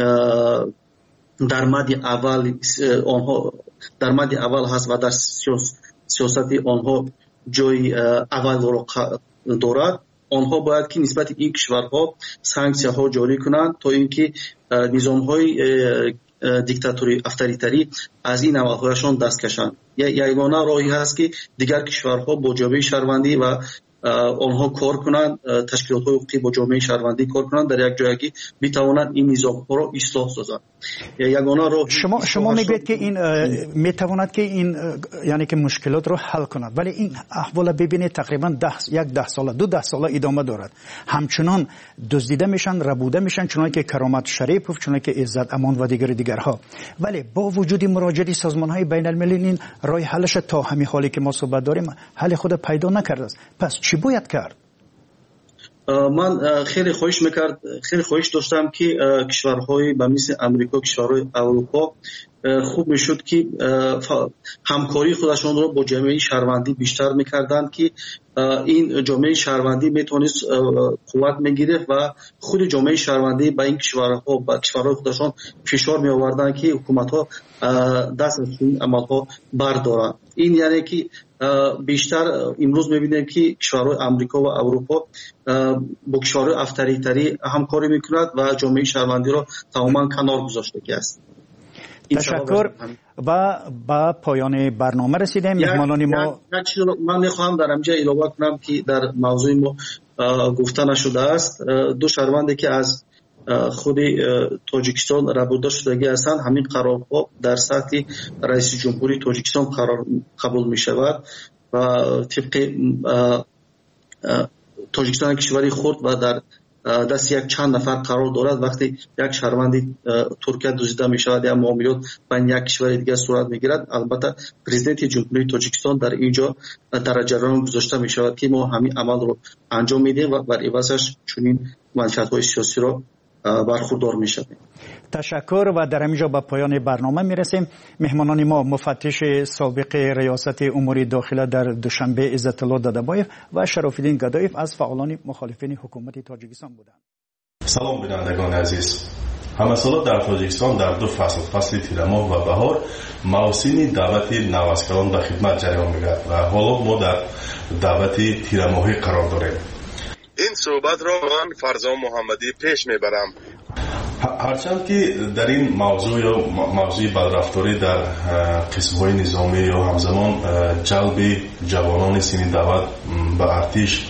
дар мадди аввал онҳо дар мадди аввал ҳаст ва дар сиёсати онҳо ҷои аввалро дорад, онҳо бояд ки нисбати ин кишварҳо санксияҳо ҷорӣ кунанд, то ин ки низомҳои диктатури авторитарӣ аз ин амалҳояшон даст кашанд. ягона роҳи ҳаст ки дигар кишварҳо бо ҷомеаи шаҳрвандӣ ва онҳо кор кунанд, ташкилотҳои ҳуқуқӣ бо ҷомеаи шаҳрвандӣ кор кунанд, дар якҷоягӣ битавонанд ин низомҳоро ислоҳ созанд. یگانه راه شما شما میگید که این میتواند که این یعنی که مشکلات رو حل کند، ولی این احوال ببینید تقریبا ده یک ده ساله دو ده ساله ادامه دارد، همچنان دزدیده میشن، ربوده میشن، چون که کرامت شریف و چون که عزت امان و دیگر دیگرها. ولی با وجود مراجعه سازمان های بین المللی این راه حلش تا همین حالی که ما صحبت داریم حل خود پیدا نکرده است. پس چی باید کرد؟ من خیلی خواهش میکرد خیلی خواهش داشتم که کشورهای به مثل امریکا، کشورهای اروپا خوب میشد که همکاری خودشون رو با جامعه شهروندی بیشتر میکردند که این جامعه شهروندی میتونست قوت میگیره و خود جامعه شهروندی به این کشورها با کشورهای خودشون فشار می آوردن که حکومت ها دست از این عمل ها بردارن. این یعنی که بیشتر امروز میبینیم که کشورهای امریکا و اروپا با کشورهای افطریتری همکاری میکند و جامعه شهروندی رو تماما کنار گذاشته است. تشکر. و با پایان برنامه رسیدیم. مهمانان ما من میخواهم در اینجا اضافه کنم که در موضوع ما گفته نشده است، دو شهروندی که از خود تاجیکستان ربوده شدگی هستند، همین قرارها در سطح رئیس جمهوری تاجیکستان قرار قبول می شود و طبق تاجیکستان کشوری خرد و در دست یک چند نفر قرار دارد. وقتی یک شهروندی ترکیه دزدیده می شود یا معاملات بین یک کشور دیگر صورت می گیرد، البته پرزیدنت جمهوری تاجیکستان در اینجا در جریان گذاشته می شود که ما همین عمل رو انجام میدیم و بر عوضش چنین منفعت های سیاسی رو برخوردار می شویم. تشکر. و در اینجا به پایان برنامه می رسیم. مهمانان ما مفتش سابق ریاست امور داخله در دوشنبه عزت الله دادبایف و شرافالدین گدایف از فعالان مخالفین حکومت تاجیکستان بودند. سلام بینندگان عزیز. همه سالا در تاجیکستان در دو فصل، فصل تیر ماه و بهار، موسم دعوت نواسکران به خدمت جریان می‌گیرد و حالا ما در دعوت تیر ماهی قرار داریم. این صحبت را من فرزان محمدی پیش میبرم. هرچند که در این موضوع یا موضوع بدرفتاری در قسم‌های نظامی یا همزمان جلب جوانان سنی دعوت به ارتش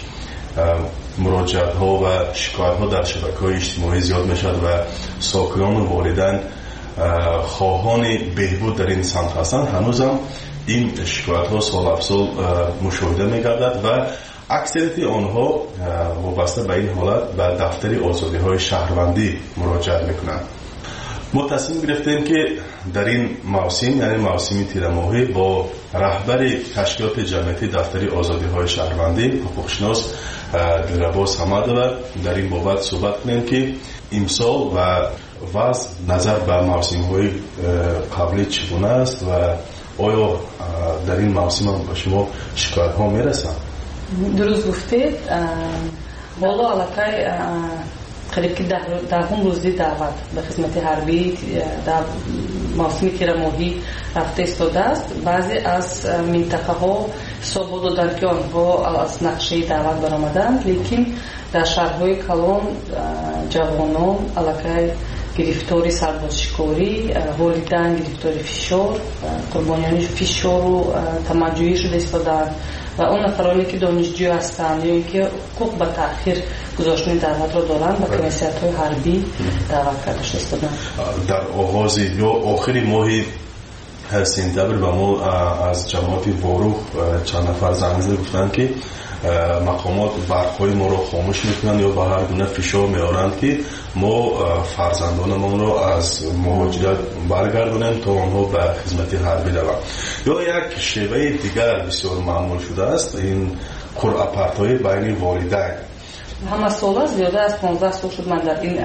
مراجعت ها و شکایت ها در شبکه‌های اجتماعی زیاد میشد و ساکنان و والدین خواهان بهبود در این سمت هستند، هنوزم این شکایت ها سال افسال مشاهده میگردد و اکثریت آنها وابسته به این حالت به دفتر آزادی های شهروندی مراجعت میکنند. ما تصمیم گرفتیم که در این موسم، یعنی موسم تیر ماهی، با رهبر تشکیلات جمعیتی دفتر آزادی های شهروندی حقوقشناس دلربا صمدova در این بابت صحبت کنیم که امسال و وضع نظر به موسم های قبلی چگونه است و آیا در این موسم به شما شکایت ها میرسند؟ درست گفتید. حالا علاقه قریب که دهم روزی دعوت به خدمت حربی در موسم تیر ماهی رفته ایستاده است. بعضی از منطقه ها حساب دادند که آنها از نقشه دعوت برآمدند، لیکن در شهرهای کلان جوانان علاقه گرفتاری سربازشکاری، والدین گرفتاری فشار، قربانیان فشار و تمجیدی شده ایستادند و اون نفرانی که دانشجو هستند یا اینکه حقوق به تأخیر گذاشتن دعوت را دارند به کمیسیون‌های حربی دعوت کرده ایستادند. در آغاز یا آخر ماه سپتامبر به ما از جماعت واروح چند نفر زنگ زده گفتند که مقامات برخواه ما را خاموش میکنند یا به هر گونه فشار میارند که ما فرزندانمان را از مهاجرت برگردونیم تا آنها به خدمت حربی روند. یا یک شیوه دیگر بسیار معمول شده است این قرعه‌پرت‌های بین والدین. همه سالا زیاده از پانزده سال شد من در این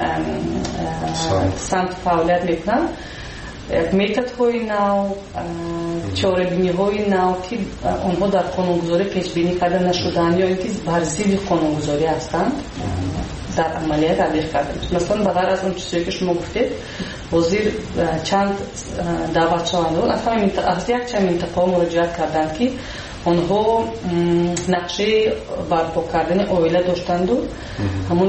سمت فعالیت میکنم. میتد های نو، چاره‌بینی های نو که آنها در قانونگذاری پیش بینی کرده نشدن یا اینکه بر ضد قانونگذاری هستند در عملیات تبلیغ کرده. مثلا به غیر از اون چیزی که شما گفتید، وزیر چند دعوت شوندگان از یک چند منطقه مراجعت کردند که آنها نقشه برپا کردن عائله داشتند و همون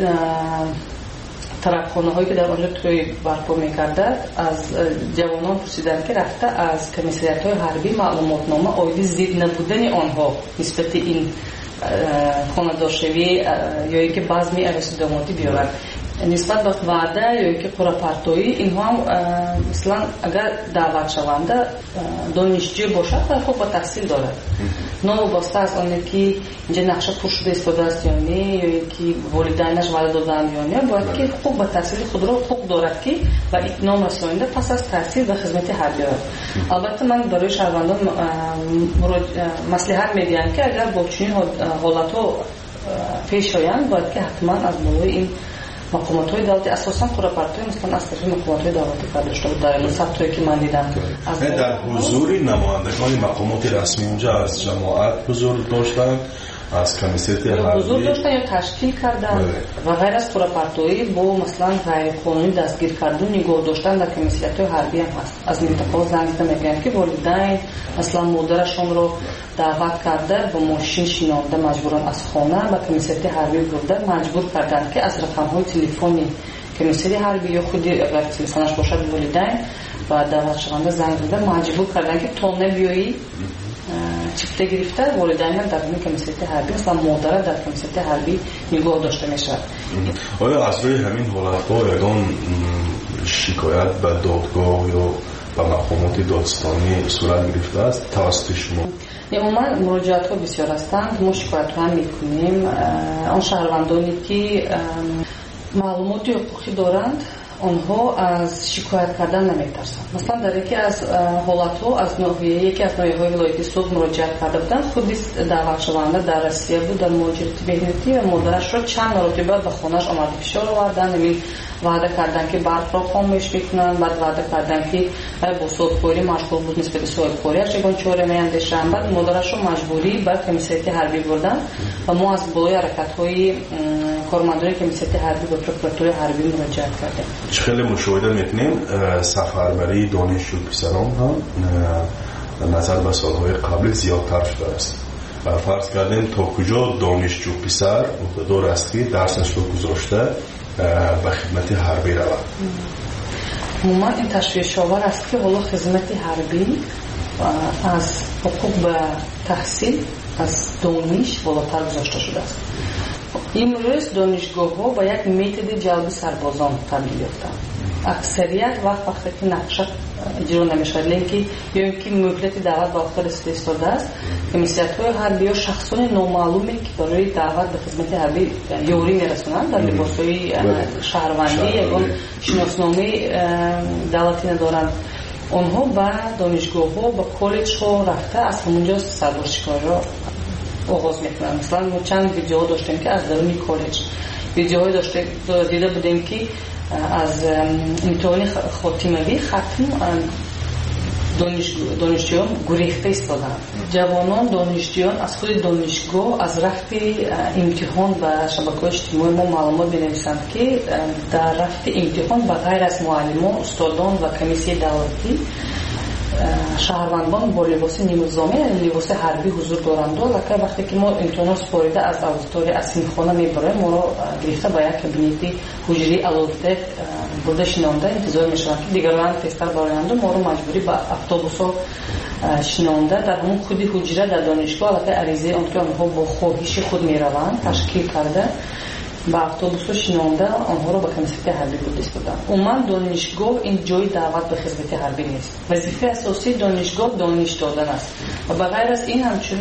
ترکخانه هایی که در آنجا توی برپا میکردند از جوانان پرسیدند که رفته از کمیسریت های حربی معلومات نامه آیدی ضد نبودن آنها نسبت این خانه‌دارشوی یا اینکه بزمی عروسی دامادی بیارن. نسبت به وعده یا اینکه پروپارتویی اینها هم مثلا اگر دعوت شونده دانشجو باشد و خوب با تحصیل دارد نوابسته از آنه که اینجا نقشه پر شده ایستاده است یا نه یا اینکه والدینش وعده دادن یا نه باید که خوب با تحصیل خود را خوب دارد که و اقناع رسانیده پس از تحصیل و خدمت حربی دارد. البته من برای شهروندان مصلحت میدیم که اگر با چنین حالت‌ها پیش آیند باید که حتما از بالای این مقامات های دولتی اساسا پروپارتوی مثلا از طرف مقامات های دولتی کار بود در ثبتایی که من دیدم در حضور نمایندگان مقامات رسمی اونجا از جماعت حضور داشتن از کمیسیت حربی حضور داشتن یا تشکیل کردن و غیر از پروپارتوی با مثلا غیر قانونی دستگیر کردن نگاه داشتن در کمیسیت حربی هم هست. از منطقه زنگ زدن میگن که والدین مثلا مادرشون رو دعوت کرده با ماشین شینانده مجبورن از خانه و کمیسیت حربی برده مجبور کردن که از رقم های تلفنی کمیسیت حربی یا خودی اگر تلفنش باشد والدین و دعوت شونده زنگ زده مجبور کردن که تو نبیایی چیفته گرفته والدین در این کمیسیت حربی مثلا مادر در کمیسیت حربی نگاه داشته میشه. آیا از روی همین حالت‌ها یگان شکایت به دادگاه یا به مقامات دادستانی صورت گرفته است توسط شما؟ عموما مراجعات ها بسیار هستند. ما شکایت ها میکنیم آن شهروندانی که معلومات حقوقی دارند آنها از شکایت کردن نمیترسند. مثلا در یکی از حالت‌ها از ناحیه یکی از ناحیه‌های ولایت صبح مراجعت کرده بودن خودی دعوت شونده در روسیه بود در مهاجرت بهنتی و مادرش را چند مرتبه به خانه‌اش آمده فشار آوردن همین وعده کردن که برق را خاموش میکنن بعد وعده کردن که با صبح‌خوری مشغول بود نسبت به صبح‌خوریش یگان چهره میاندیشن بعد مادرش را مجبوری به کمیسیت حربی بردن و ما از بالای حرکت‌های کارمندان کمیسیت حربی به پروکراتوری حربی مراجعت کردیم. خیلی مشاهده میکنیم سفربری دانشجو پسران هم نظر به سالهای قبل زیادتر شده است. فرض کردیم تا کجا دانشجو پسر عهده‌دار است که درسش رو گذاشته به خدمت حربی رود. عموما این تشویش آور است که حالا خدمت حربی از حقوق به تحصیل از دانش بالاتر گذاشته شده است. امروز دانشگاه ها با یک متد جلب سربازان تبدیل یافتند. اکثریت وقت وقتی که نقشه اجرا نمیشه لیکن یا اینکه مهلت دعوت با وقت استفاده است کمیسیت های حربی یا شخصان نامعلومی که برای دعوت به خدمت حربی یوری میرسونند در لباس های شهروندی یا شناسنامه دولتی ندارند آنها به دانشگاه ها به کالج ها رفته از همونجا سربازشکاری را آغاز میکنن. مثلا ما چند ویدیو داشتیم که از درون کالج ویدیوهای داشته دیده بودیم که از امتحان خاتمه‌ای ختم دانشجویان گریخته ایستادند. جوانان دانشجویان از خود دانشگاه از رفت امتحان و شبکه‌های اجتماعی ما معلومات می‌نویسند که در رفت امتحان به غیر از معلمان استادان و کمیسیون دولتی شهروندان با لباس نظامی یعنی لباس حربی حضور دارند و لکه وقتی که ما امتحان سپاریده از اودیتوری اسیمخانه میبریم ما را گرفته با یک کابینت حجری الوته برده شنانده انتظار میشوند که دیگران تستر برایند و ما را مجبوری به اتوبوس ها شنانده در همون خودی حجره در دانشگاه لکه عریضه آن که آنها با خواهش خود میروند تشکیل کرده با اتوبوس شنانده آنها را به کمیسیت حربی برداشت دادن. عموما دانشگاه این جای دعوت به خدمت حربی نیست. وظیفه اساسی دانشگاه دانش دادن است و بغیر از این همچون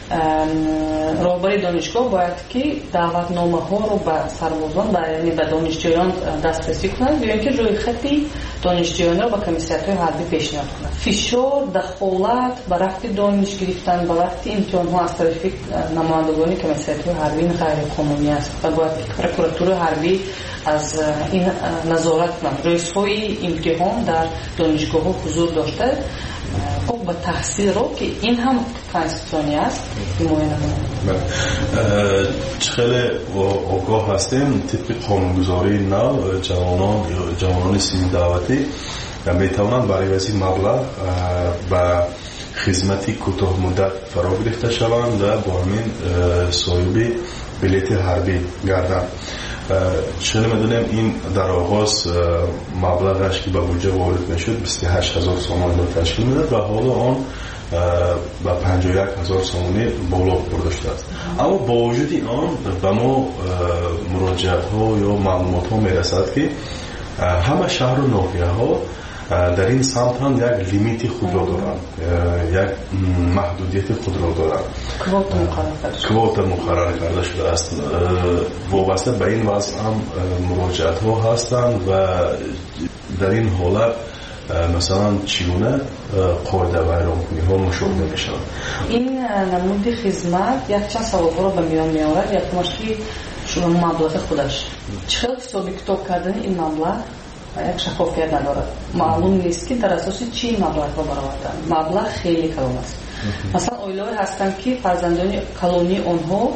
رهبر دانشگاه باید که دعوتنامه ها رو به سربازان یعنی به دانشجویان دسترسی کنند یا اینکه روی خطی دانشجویان رو به کمیسیت های حربی پیشنهاد کنند. فشار دخالت به رفت دانش گرفتن به وقت امتحان ها از طرف نمایندگان کمیسیت های حربی غیر قانونی است و باید که پروکراتور حربی از این نظارت کنند. رئیس های امتحان در دانشگاه ها حضور داشته حقوق به تحصیل رو که این هم کانستیتوشنی است معاینه کنند. خیلی آگاه هستیم طبق قانونگذاری نو جوانان جوانان سیمی دعوتی میتوانند برای وزیر مبلغ به خدمتی کوتاه مدت فرا گرفته شوند و با همین صاحب بلیت حربی گردند. چون میدونیم این در آغاز مبلغش که به بودجه وارد میشد بیست و هشت هزار تومان را تشکیل میداد و حالا آن با پنجاه و یک هزار سومانی بالا برده شده است. اما با وجود آن به ما مراجعات ها یا معلومات ها میرسد که همه شهر و ناحیه ها در این سمت هم یک لیمیت خود را دارند، یک محدودیت خود را دارند. کوتا مقرر کرده شده است. وابسته به این وضع هم مراجعات ها هستند و در این حالت مثلا چگونه قاعده ویرانکنی ها مشاهده می شود. این نمود خدمت یک چند سوال را به میان می آورد. یک مشکی شما مبلغ خودش چقدر حسابی کتاب کردن این مبلغ یک شفافیت ندارد. معلوم نیست که در اساس چی این مبلغ را برآوردند. مبلغ خیلی کلان است. مثلا اویلای هستند که فرزندان کلونی آنها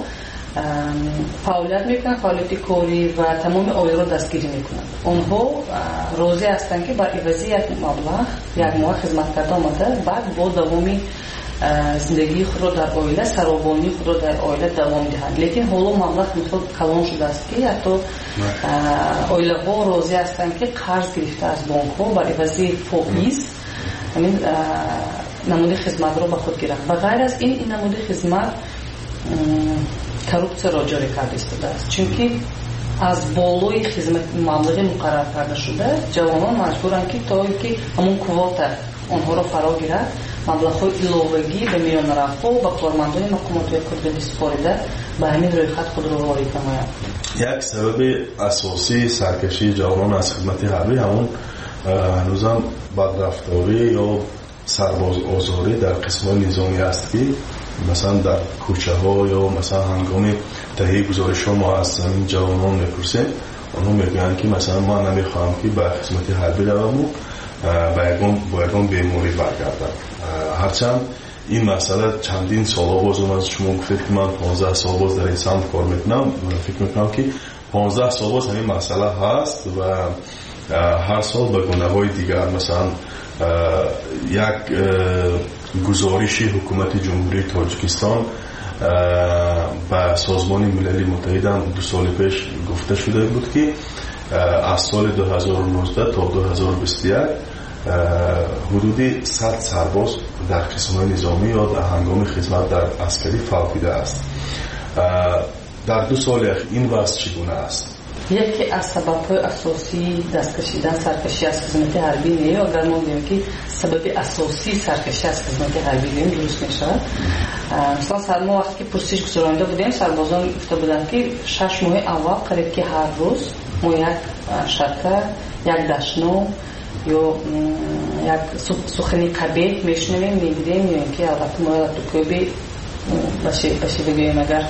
فعالیت میکنند، فعالیت کاری و تمام اویل را دستگیری میکنند. آنها راضی هستند که بر عوض یک مبلغ یک ماه خدمت کرده آمده، بعد با دوامی زندگی خود را در اویل، سرابانی خود را در اویل دوام دهند. لیکن حالا مبلغ مثلا کلان شده است که حتی اویل ها راضی هستند که قرض گرفته از بانک ها بر عوض فائز همین نمود خدمت را به خود گیرند. و غیر از این این نمود خدمت коррупция را جاری کرده است، چون که از بالای خدمت مبلغ مقرر کرده شده جوانان مجبورند که تا اینکه همون کوتا آنها را فرا گیرد مبلغ‌های ایلاوگی به میان رفته و به کارمندان مقامات کدوی سپارده به همین روی خط خود را وارد نماید. یک سبب اساسی سرکشی جوانان از خدمت حربی همون هنوزم بدرفتاری یا سرباز آزاری در قسم نظامی است که مثلا در کوچه ها یا مثلا هنگام تهیه گزارش ها ما از این جوانان میپرسیم، آنها میگویند که مثلا ما نمیخواهم که به خدمت حربی روم و با یکان بیماری برگردم. هرچند این مسئله چندین سال باز از شما گفتید که من پانزده سال باز در این سمت کار میکنم، فکر میکنم که پانزده سال باز همین مسئله هست و هر سال به گونه های دیگر مثلا یک گزارشی حکومت جمهوری تاجیکستان به سازمان ملل متحد هم دو سال پیش گفته شده بود که از سال دو هزار و نوزده تا دو هزار و بیست و یک حدودی صد سرباز در قسم‌های نظامی یا در هنگام خدمت در عسکری فوتیده است. در دو سال اخیر این وضع چگونه است؟ یکی از سبب‌های اساسی دست کشیدن سرکشی از خدمت حربی نیست. اگر ما بگیم که سبب اساسی سرکشی از خدمت حربی نیست درست میشود. مثلا سرما وقتی که پرسش گذارنده بودیم سربازان گفته بودند که شش ماه اول قریب که هر روز ما یک شکر، یک دشنو یا یک سخنی قبیح میشنویم میگیریم میگیم که البته ما تو کوبی باشه باشه بگیم اگر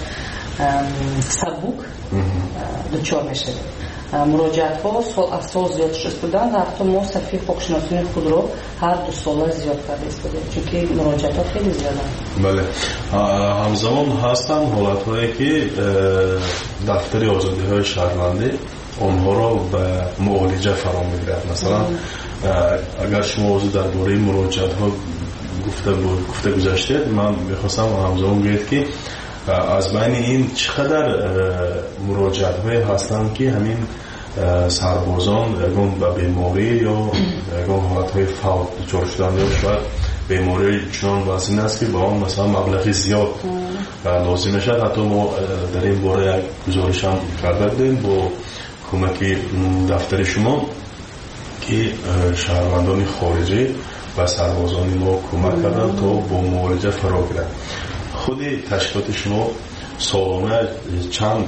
سبوک دچار میشه. مراجعات ها سال از سال زیاد شده بودند. حتی ما صفحه حقوق‌شناسی خود رو هر دو ساله زیاد کرده استفاده چون که مراجعات ها خیلی زیادن. بله همزمان هستن حالت هایی که دفتر آزادی های شهروندی آنها را به معالجه فرا میگیرد. مثلا اگر شما وضع درباره مراجعات ها گفته گفته گذاشتید، من میخواستم همزمان بگید که از بین این چقدر مراجعات های هستند که همین سربازان یکم به بیماری یا یکم حالت های فوت دچار شدن یا شاید بیماری چنان وزین است که با آن مثلا مبلغ زیاد لازم میشد. حتی ما در این باره یک گزارش هم کرده بودیم با کمک دفتر شما که شهروندان خارجی و سربازان ما کمک کردن تا با معالجه فرا گیرند. خود تشکیلات شما سالانه چند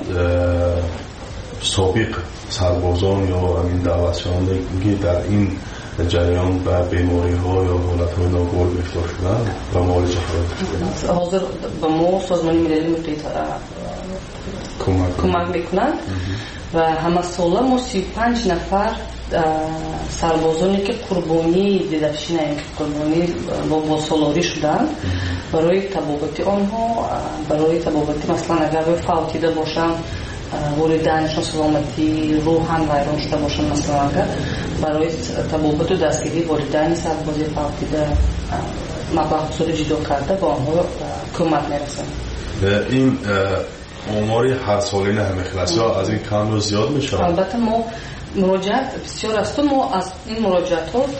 سابق سربازان یا همین دعوتشوندگی در این جریان به بیماری ها یا حالت های ناگوار گرفتار شدن و معالجه فرا گرفتن؟ حاضر به ما سازمان ملل متحد کمک میکنند و همه ساله ما سی و پنج نفر سربازانی که قربانی دیدفشی نیم که قربانی با سالاری شدن برای تبابتی آنها، برای تبابتی مثلا اگر فوتیده باشن والدینشان سلامتی روح هم ویران شده باشن، مثلا اگر برای تبابت و دستگیری والدین سربازی فوتیده مبلغ حصول جدا کرده با آنها کمک میرسن. این آماری هر سالی نه میخلص یا از این کم رو زیاد میشه؟ البته ما مراجعات بسیار است. ما از این مراجعات ها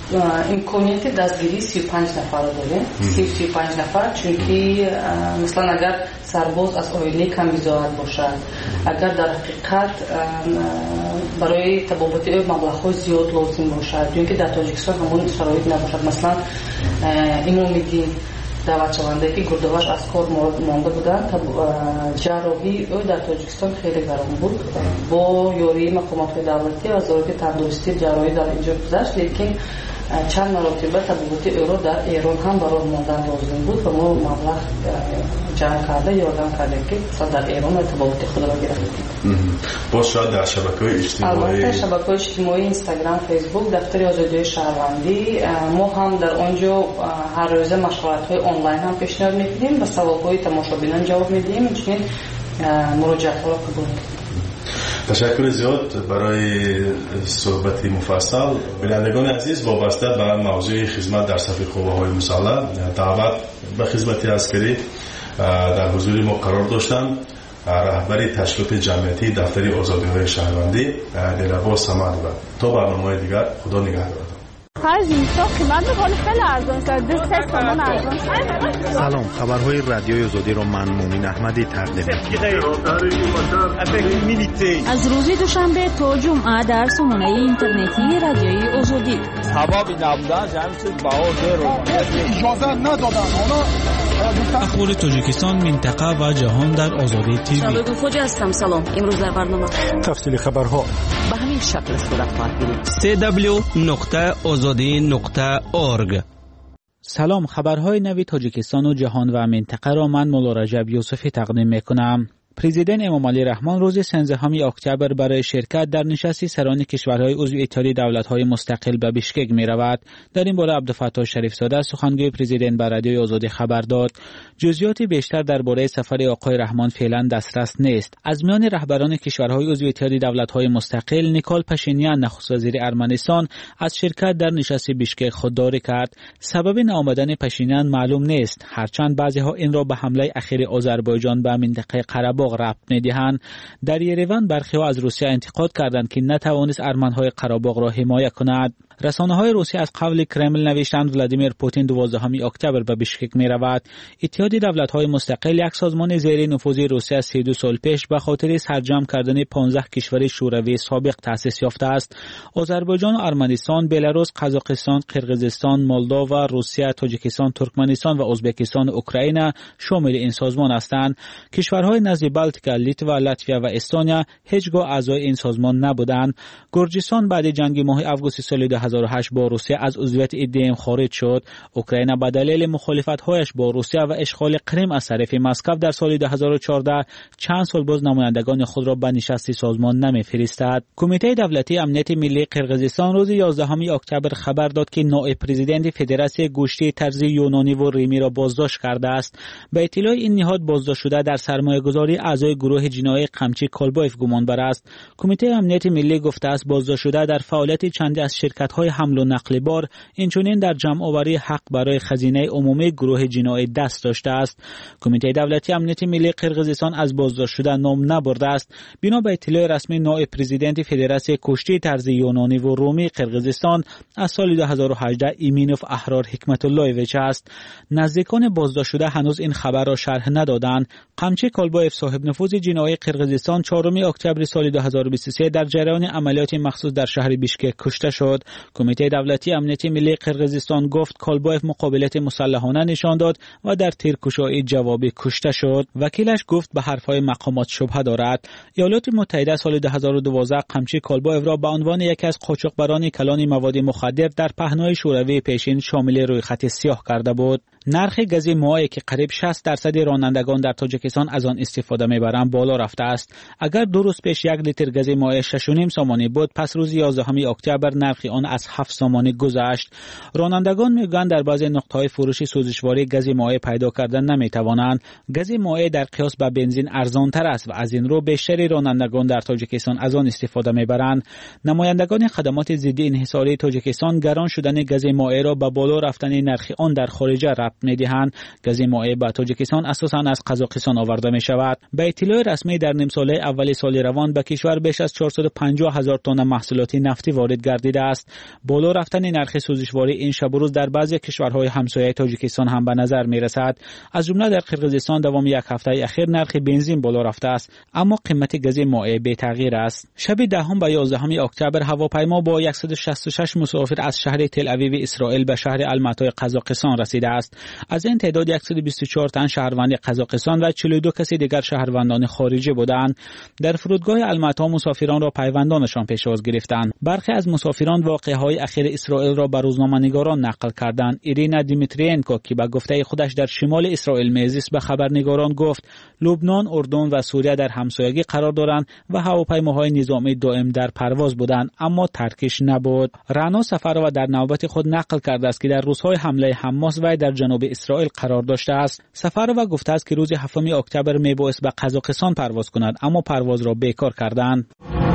امکانیت دستگیری سی و پنج نفر داریم. سی و پنج نفر، چونکی مثلا اگر سرباز از اویلی کم بزاعت باشد، اگر در حقیقت برای تبابت او مبلغ زیاد لازم باشد، چونکه در تاجیکستان همون شرایط نباشد. مثلا ایمو میگیم دعوت شونده که گردواش از کار مانده بودن، جراحی او در تاجیکستان خیلی گران بود. با یاری مقامات دولتی و وزارت تندرستی جراحی در اینجا گذشت، لیکن چند مرتبه تبابت او را در ایران هم برای ماندن لازم بود و ما مبلغ جمع کرده یادم کرده که در ایران تبابت خود را گرفتیم. باز شاید در شبکه‌های اجتماعی، البته شبکه‌های اجتماعی اینستاگرام، فیسبوک، دفتر آزادی شهروندی، ما هم در آنجا هر روز مشورت‌های آنلاین هم پیشنهاد می‌کنیم و سوال‌های تماشابینان جواب می‌دیم، چنین مراجعه‌ها را قبول می‌کنیم. تشکر زیاد برای صحبت مفصل. بینندگان عزیز، وابسته به موضوع خدمت در صف قوه‌های مسلح، دعوت به خدمت عسکری در حضور ما قرار داشتند رهبری تشکیلات جمعیتی دفتر آزادی‌های شهروندی دلعباس صمدوند. تا برنامه دیگر، خدا نگهدار. هر جنسا قیمت خیلی خیلی ارزان شد. دو سه تومان ارزان شد. سلام، خبرهای رادیوی آزادی رو من مومین احمدی تقدیم می‌کنم. از روز دوشنبه تا جمعه در سامانه اینترنتی رادیوی آزادی. ثوابی نبودن جمعیت باور رو اجازه ندادن. حالا اخبار تاجیکستان، منطقه و جهان در آزادی تیوی. شباب فوجی هستم. سلام. امروز در برنامه تفصیل خبرها به همین شکل صورت خواهد گرفت. سی دبلیو نقطه آزادی نقطه اورگ. سلام، خبرهای نوی تاجیکستان و جهان و منطقه را من مولا رجب یوسفی تقدیم میکنم. پرزیدنت امامعلی رحمان روز سیزدهم اکتبر برای شرکت در نشست سران کشورهای عضو اتحادیه دولت‌های مستقل به بیشکک می‌رود. در این باره عبدالفتاح شریفزاده سخنگوی پرزیدنت به رادیوی آزادی خبر داد. جزئیات بیشتر درباره سفر آقای رحمان فعلا دسترس نیست. از میان رهبران کشورهای عضو اتحادیه دولت‌های مستقل، نیکول پاشینیان نخست وزیر ارمنستان از شرکت در نشست بیشکک خودداری کرد. سبب نآمدن پاشینیان معلوم نیست، هرچند بعضی‌ها این را به حمله اخیر آذربایجان به منطقه قره ربط می‌دهند. در یریوان برخی‌ها از روسیه انتقاد کردند که نتوانست ارمن‌های قره‌باغ را حمایت کند. رسانه‌های روسیه از قول کرمل نوشتند ولادیمیر پوتین دوازدهم اکتبر به بیشکک می‌رود. اتحادیه دولت‌های مستقل، یک سازمان زیر نفوذ روسیه از سی و دو سال پیش به خاطر سرجم کردن پانزده کشور شوروی سابق تأسیس یافته است. آذربایجان و ارمنستان، بلاروس، قزاقستان، قرقیزستان، مولداوا، روسیه، تاجیکستان، ترکمنستان و ازبکستان و اوکراین شامل این سازمان هستند. کشورهای نزد بالتیکا، لیتوا، لاتویا و استونیا هیچگاه اعضای این سازمان نبودند. گرجستان بعد جنگ ماه آگوست سال دو هزار و هشت با روسیه از عضویت ادیم خارج شد. اوکراین به دلیل مخالفت‌هایش با روسیه و اشغال کریم از طرف مسکو در سال دو هزار و چهارده چند سال باز نمایندگان خود را به نشست سازمان نمی‌فرستاد. کمیته دولتی امنیت ملی قرقیزستان روز یازدهم اکتبر خبر داد که نایب پرزیدنت فدراسیون گوشتی طرز یونانی و ریمی را بازداشت کرده است. به اطلاع این نهاد بازداشت شده در سرمایه‌گذاری اعضای گروه جنایی قمچی کالبایف گمانبر است. کمیته امنیت ملی گفته است بازداشت شده در فعالیت چندی از شرکت‌های حمل و نقل بار، اینچنین در جمع‌آوری حق برای خزینه عمومی گروه جنایی دست داشته است. کمیته دولتی امنیت ملی قرقیزستان از بازداشت شده نام نبرده است. بنا به اطلاع رسمی نایب پرزیدنت فدراسیون کشتی طرز یونانی و رومی قرقیزستان از سال دو هزار و هجده ایمینوف احرار حکمت اللهویچ است. نزدیکان بازداشت شده هنوز این خبر را شرح ندادند. قمچی کالبایف صاحب نفوذ جنایی قرقیزستان چهارم اکتبر سال دو هزار و بیست و سه در جریان عملیات مخصوص در شهر بیشکک کشته شد. کمیته دولتی امنیت ملی قرقیزستان گفت کالبایف مقابلت مسلحانه نشان داد و در تیرکشایی جوابی کشته شد. وکیلش گفت به حرفهای مقامات شبهه دارد. ایالات متحده سال دو هزار و دوازده قمچی کالبایف را به عنوان یکی از قاچاقبران کلان مواد مخدر در پهنای شوروی پیشین شامل روی خط سیاه کرده بود. نرخ گاز مائع که قریب شصت درصد رانندگان در تاجیکستان از آن استفاده می‌برند بالا رفته است. اگر دو روز پیش یک لیتر گاز مائع شش و نیم سامانی بود، پس روز یازدهم اکتبر نرخ آن از هفت سامانی گذشت. رانندگان میگویند در بعضی نقطه‌های فروش سوزشواری گاز مائع پیدا کردن نمی‌توانند. گاز مائع در قیاس با بنزین ارزان‌تر است و از این رو بیشتر رانندگان در تاجیکستان از آن استفاده می‌برند. نمایندگان خدمات ضد انحصاری تاجیکستان گران شدن گاز مائع را به بالا رفتن نرخ آن در خارج ربط می‌دهند گاز مائع به تاجیکستان اساساً از قزاقستان آورده می‌شود. به اطلاع رسمی در نیم ساله اول سال روان به کشور بیش از چهارصد و پنجاه هزار تن محصولات نفتی وارد گردیده است. بالا رفتن نرخ سوزشواری این شب و روز در بعضی کشورهای همسایه تاجیکستان هم به نظر می‌رسد. از جمله در قرقیزستان دوام یک هفته اخیر نرخ بنزین بالا رفته است، اما قیمت گاز مائع بی تغییر است. شب دهم و یازدهم اکتبر هواپیما با صد و شصت و شش مسافر از شهر تل اویو اسرائیل به شهر الماتای قزاقستان رسیده است. از این تعداد صد و بیست و چهار تن شهروند قزاقستان و چهل و دو کسی دیگر شهروندان خارجی بودند. در فرودگاه الماتا مسافران را پیوندانشان پیشواز گرفتند. برخی از مسافران واقعه‌های اخیر اسرائیل را به روزنامه‌نگاران نقل کردند. ایرینا دیمیتریینکو که به گفته خودش در شمال اسرائیل میزیست به خبرنگاران گفت لبنان، اردن و سوریه در همسایگی قرار دارند و هواپیماهای نظامی دائم در پرواز بودند، اما ترکش نبود. رنا سفروا در نوبت خود نقل کرده است که در روزهای حمله حماس و در جنوب اسرائیل قرار داشته است. سفروا گفته است که روز هفتم اکتبر میبایست به قزاقستان پرواز کند، اما پرواز را بیکار کردند.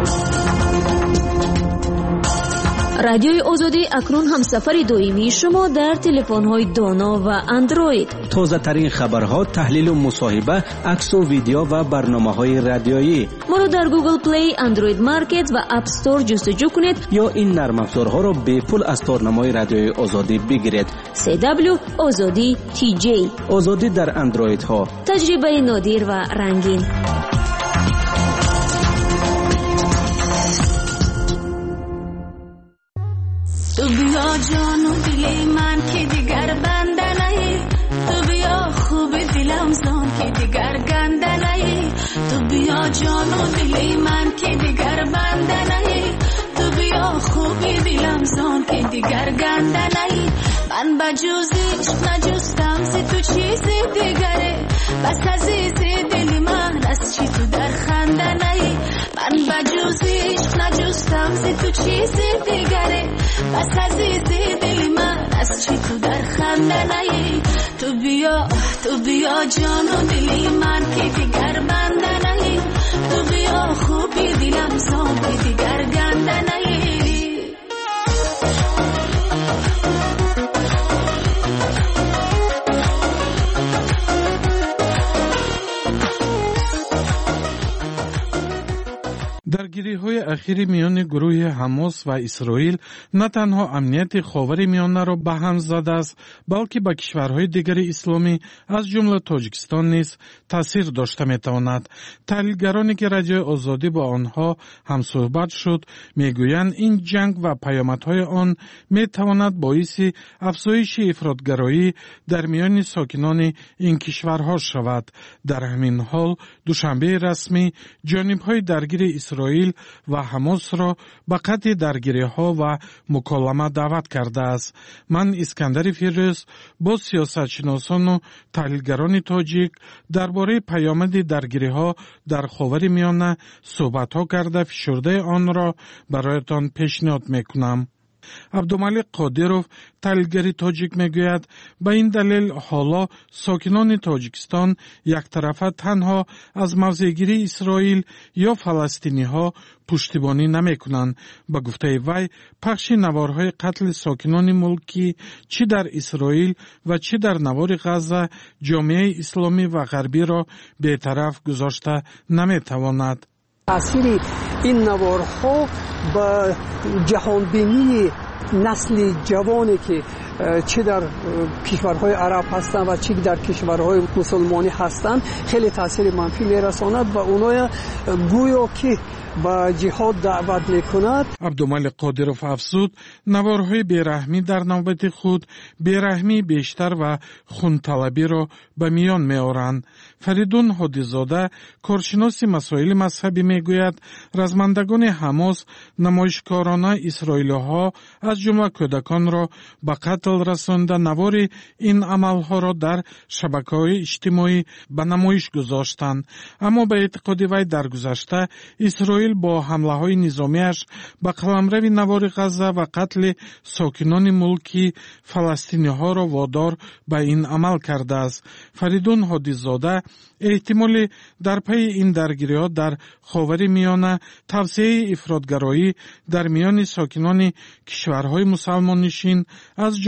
رادیوی آزادی اکنون همسفر دائمی شما در تلفن‌های دانا و اندروید. تازه ترین خبرها، تحلیل و مصاحبه، عکس و ویدیو و برنامه‌های رادیویی. ما رو در گوگل پلی، اندروید مارکت و اپ استور جستجو کنید یا این نرم افزارها را به پول از تارنمای رادیوی آزادی بگیرید. سی دبلیو آزادی تی جی. آزادی در اندروید ها. تجربه نادر و رنگین. تو بیا جان و دل من که دیگر بنده نهی، تو بیا خوب دلم زان که دیگر گنده نهی، تو بیا جان و دل من که دیگر بنده نهی، تو بیا خوب دلم زان که دیگر گنده نهی. من بجوزیش نجستم ز تو چیزی دیگره، بس عزیز دل من از چی تو در خنده نهی. من بجوزیش نجستم ز تو چیزی دیگره، بس عزیز دل من از چی تو در خنده نهی. تو بیا تو بیا جان و دل من که دیگر بنده نهی، تو بیا خوبی دلم زان که دیگر گنده نهی. درگیری‌های اخیر میان گروه حماس و اسرائیل نه تنها امنیت خاور میانه را به هم زده است، بلکه به کشورهای دیگر اسلامی از جمله تاجیکستان نیز تاثیر داشته می‌تواند. تحلیلگرانی که رادیوی آزادی با آنها هم صحبت شد میگویند این جنگ و پیامدهای آن می‌تواند باعث افزایش افراطگرایی در میان ساکنان این کشورها شود. در همین حال دوشنبه رسمی جانب‌های درگیر اسرائیل و حماس را به قطع درگیری‌ها و مکالمه دعوت کرده است. من اسکندر فیروز با سیاستشناسان و تحلیلگران تاجیک درباره پیامد درگیری‌ها در خاور میانه صحبت‌ها کرده فشرده آن را برایتان پیشنهاد می‌کنم. عبدالملک قادروف تحلیلگر تاجیک میگوید به این دلیل حالا ساکنان تاجیکستان یک طرفه تنها از موضعگیری اسرائیل یا فلسطینی ها پشتیبانی نمی کنند. به گفته وی پخش نوارهای قتل ساکنان ملکی چی در اسرائیل و چی در نوار غزه جامعه اسلامی و غربی را به طرف گذاشته نمی تواند. تأثیر این نوارها به جهانبینی نسل جوانی که چه در کشورهای عرب هستند و چه در کشورهای مسلمانی هستند خیلی تاثیر منفی میرساند و اونها گویا که به جهاد دعوت میکند. عبدالملک قادروف افزود نوارهای بیرحمی در نوبت خود بیرحمی بیشتر و خونطلبی را به میان میآورند. فریدون هادیزاده کارشناس مسائل مذهبی میگوید رزمندگان حماس نمایشکارانه اسرائیلی‌ها از جمله کودکان را به قتل رسانده نوار این عملها را در شبکه‌های اجتماعی به نمایش گذاشتند. اما به اعتقاد وی در گذشته اسرائیل با حمله‌های نظامیش به قلمرو نوار غزه و قتل ساکنان ملکی فلسطینی‌ها را وادار به این عمل کرده است. فریدون هادیزاده احتمال در پی این درگیری‌ها در خاور میانه توسعه افراطگرایی در میان ساکنان کشورهای مسلمان نشین از جمله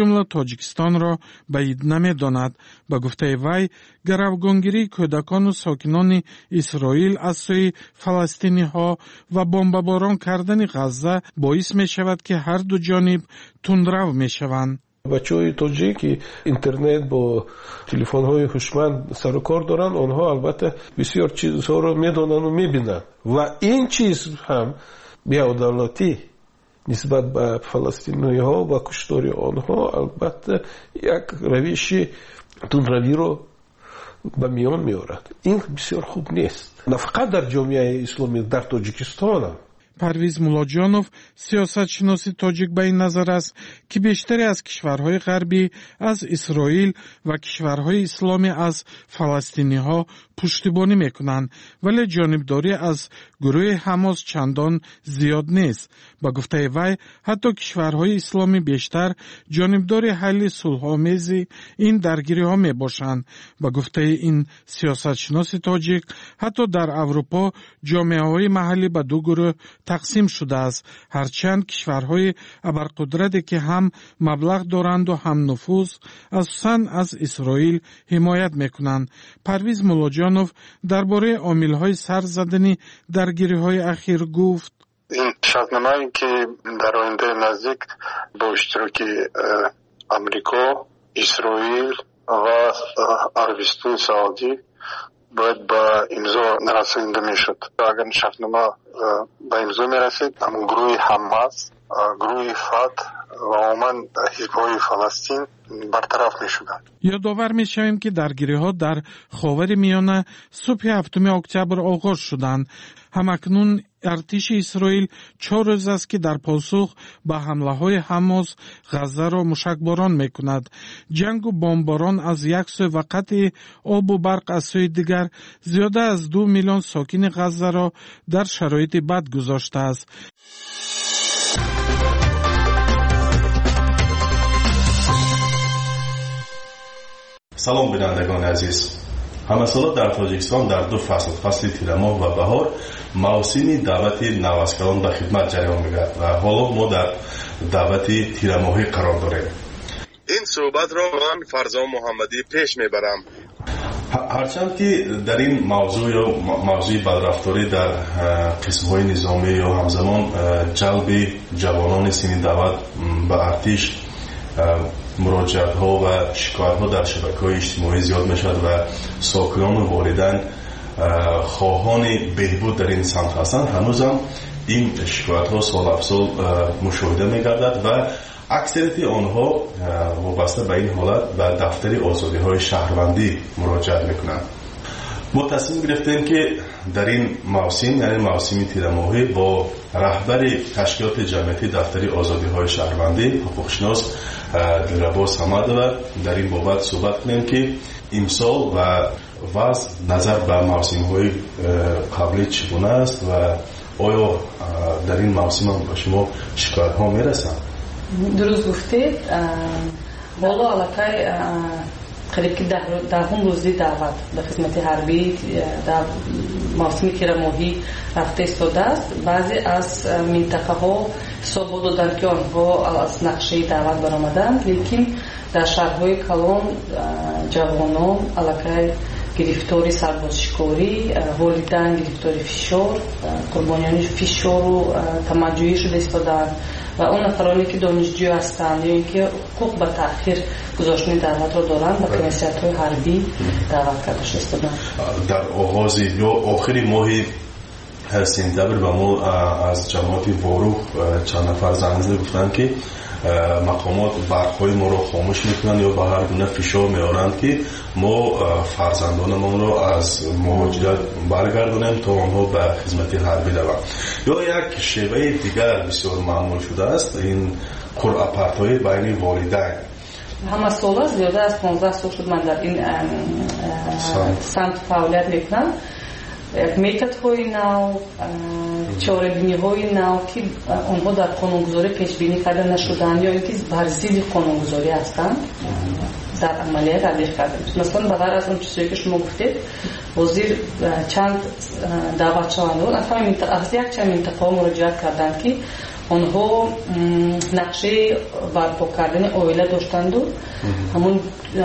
جمله تاجیکستان را بعید نمی‌داند. به گفته وی گروگانگیری کودکان و ساکنان اسرائیل از سوی فلسطینی‌ها و بمباران کردن غزه باعث می‌شود که هر دو جانب تندرو می‌شوند. بچه‌های تاجیکی اینترنت با تلفن‌های هوشمند سر و کار دارن، آنها البته بسیار چیزها رو می‌دونن و می‌بینن و این چیز هم بی‌عدالتی نسبت به فلسطینی‌ها و کشتار آنها البته یک روش تندروی رو به میان می‌آورد. این بسیار خوب نیست، نه فقط در جامعه اسلامی، در تاجیکستان هم. پرویز مولاجانوف سیاستشناس تاجیک به این نظر است که بیشتری از کشورهای غربی از اسرائیل و کشورهای اسلامی از فلسطینی ها پشتیبانی میکنند، ولی جانبداری از گروه حماس چندان زیاد نیست. با گفته وی حتی کشورهای اسلامی بیشتر جانبداری حل صلح‌آمیز این درگیری ها می باشند. با گفته این سیاستشناس تاجیک حتی در اروپا جامعه های محلی به دو گروه تقسیم شده است، هرچند کشورهای ابرقدرتی که هم مبلغ دارند و هم نفوذ اساساً از اسرائیل حمایت میکنند. پرویز مولاجانوف درباره عامل‌های سر زدنی درگیری‌های اخیر گفت: این شرطنامه‌ای که در آینده نزدیک با اشتراک امریکا، اسرائیل و عربستان سعودی باید با امضا رسانده میشد. اگر شرطنامه به امضا میرسید، هم گروه حماس، گروه فتح و عموما حزب‌های فلسطین برطرف میشدند. یادآور میشویم که درگیری‌ها در خاورمیانه صبح هفتم اکتبر آغاز شدند. همکنون ارتش اسرائیل چهار روز است که در پاسخ به حمله‌های حماس غزه را مشکباران می‌کند. جنگ و بمباران از یک سو و قطع آب و برق از سوی دیگر زیاده از دو میلیون ساکن غزه را در شرایط بد گذاشته است. سلام بینندگان عزیز. همه سالا در تاجیکستان در دو فصل، فصل تیرماه و بهار، موسم دعوت نواسکران به خدمت جریان می‌گردد و حالا ما در دعوت تیرماهی قرار داریم. این صحبت را من فرزان محمدی پیش میبرم. هرچند که در این موضوع یا موضوع بدرفتاری در قسم‌های نظامی یا همزمان جلب جوانان سنی دعوت به ارتش مراجعت ها و شکایت ها در شبکه‌های اجتماعی زیاد میشد و ساکنان و والدین خواهان بهبود در این سمت هستند، هنوز هم این شکایت ها سال افسال مشاهده میگردد و اکثریت آنها وابسته به این حالت به دفتر آزادی های شهروندی مراجعت میکنند. ما تصمیم گرفتیم که در این موسم، یعنی موسم تیرماهی، با رهبر تشکیلات جمعیتی دفتر آزادی های شهروندی حقوقشناس دلربا صمدوی در این بابت صحبت کنیم که امسال و وضع نظر به موسم های قبلی چگونه است و آیا در این موسم هم به شما شکایت ها میرسند؟ درست گفتید. والا علاقه قریب که دهم روزی دعوت به خدمت حربی در موسم تیرماهی رفته ایستاده است. بعضی از منطقه ها حساب دادند که آنها از نقشه دعوت برآمدند، لیکن در شهرهای کلان جوانان علاقه گرفتاری سربازشکاری، والدین گرفتاری فشار، قربانیان فشار و تمجیدی شده ایستادند و اون نفرانی که دانشجو هستند یا اینکه حقوق به تأخیر گذاشتن دعوت را دارند به کنسیت‌های حربی دعوت کرده شدند. در آغاز یا آخر ماه سپتامبر به ما از جماعت واروح چند نفر زنگ زده گفتند که مقامات برق‌های ما را خاموش میکنند یا به هر گونه فشار میارند که ما فرزندانمان را از مهاجرت برگردانیم تا آنها به خدمت حربی روند. یا یک شیوه دیگر بسیار معمول شده است این قرعه پرتایی بین والدین. همه سال زیاده از پانزده سال شد من در این سمت فعالیت میکنم. میتودهای نو، چاره‌بینی‌های نو که آنها در قانونگذاری پیشبینی کرده نشدند یا اینکه بر ضد قانونگذاری هستند در عملیات تطبیق کرده میشه. مثلا بغیر از اون چیزی که شما گفتید، وزیر چند دعوت شونده از همین منطقه از یک چند منطقه مراجعت کردند که آنها نقشه برپا کردن اویله داشتند و همون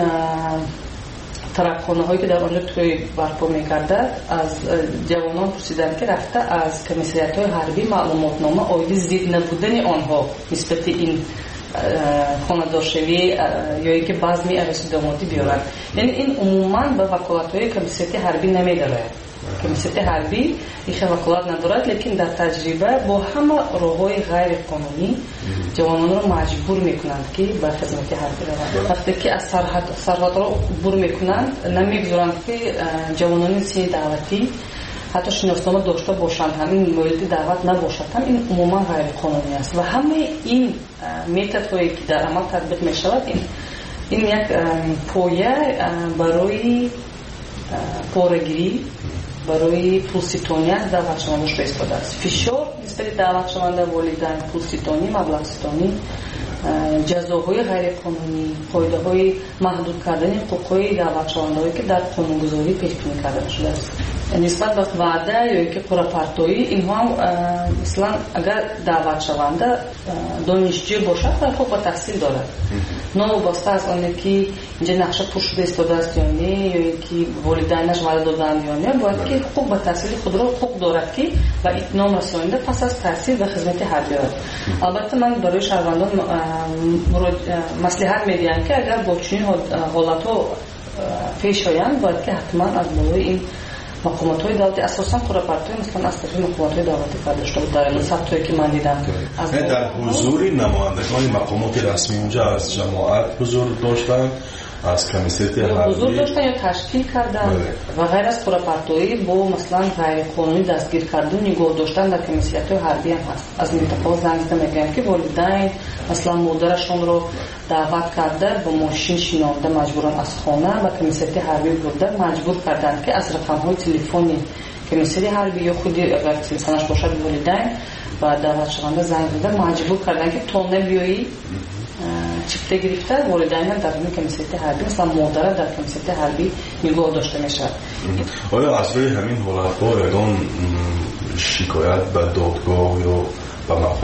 ترکخانه هایی که در آنجا توی برپا میکردد از جوانان پرسیدند که رفته از کمیسریت های حربی معلومات نامه آیدی زید نبودن آنها نسبت این خانه‌دارشوی یا اینکه بزمی عروسی دامادی بیارن. یعنی این عموما به وکالت های کمیسریت حربی نمیداره. کمیسریت حربی این وکالت ندارد، لیکن در تجربه با همه راه‌های غیر قانونی جوانان رو مجبور میکنند که به خدمت حربی روند. وقتی که از سرحد سرحد رو عبور میکنند نمیگذارند که جوانان سین دعوتی حتی شناسنامه داشته باشند، همین مورد دعوت نباشد، هم این عموما غیر قانونی است. و همه این متدهایی که در عمل تطبیق می شود این این یک پایه برای پاره‌گیری، برای پولستانی از دعوت شونده شده ایستاده است. فشار نسبت دعوت شونده والدین، پولستانی، مبلغ ستانی، جزاهای غیر قانونی، قاعده‌های محدود کردن حقوق‌های دعوت شونده‌ای که در قانونگذاری پیش بینی کرده شده است. نسبت به وعده یا که پرپرتویی اینها هم مثلا اگر دعوت شونده دانشجو باشد و حقوق تحصیل دارد، نوابسته از آنه که اینجا نقشه پر شده ایستاده است یا نه، یا اینکه والدینش وعده دادند یا نه، باید که حقوق به تحصیل خود را حقوق دارد که و اتمام رسانیده پس از تحصیل و خدمت حربی دارد. البته من برای شهروندان مصلحت میدهم که اگر با چنین حالت‌ها پیش آیند باید که حتما از بالای این مقامات‌های دولتی اساساً پرپرتوی مثلا از طرف مقامات‌های دولتی کار داشته بود. در این ثبتایی که من دیدم در حضور نمایندگان مقامات رسمی اونجا از جماعت حضور داشتن، از کمیسیت حربی حضور داشتن یا تشکیل کردن و غیر از پرپرتویی با مثلا غیر قانونی دستگیر کردن نگاه داشتن در کمیسیت حربی هم هست. از منطقه زنگ میگن که والدین مثلا مادرشون رو دعوت کرده با ماشین شینانده مجبورن از خانه و کمیسیت حربی برده مجبور کردن که از رقم‌های تلفنی کمیسیت حربی یا خودی اگر تلفنش باشد والدین و دعوت شونده زنگ زده مجبور کردن که تو نبیایی چیفته گرفته والدین هم در این کمیسیت حربی مثلا مادر در کمیسیت حربی نگاه داشته میشه. آیا از روی همین حالت‌ها یگان شکایت به دادگاه یا به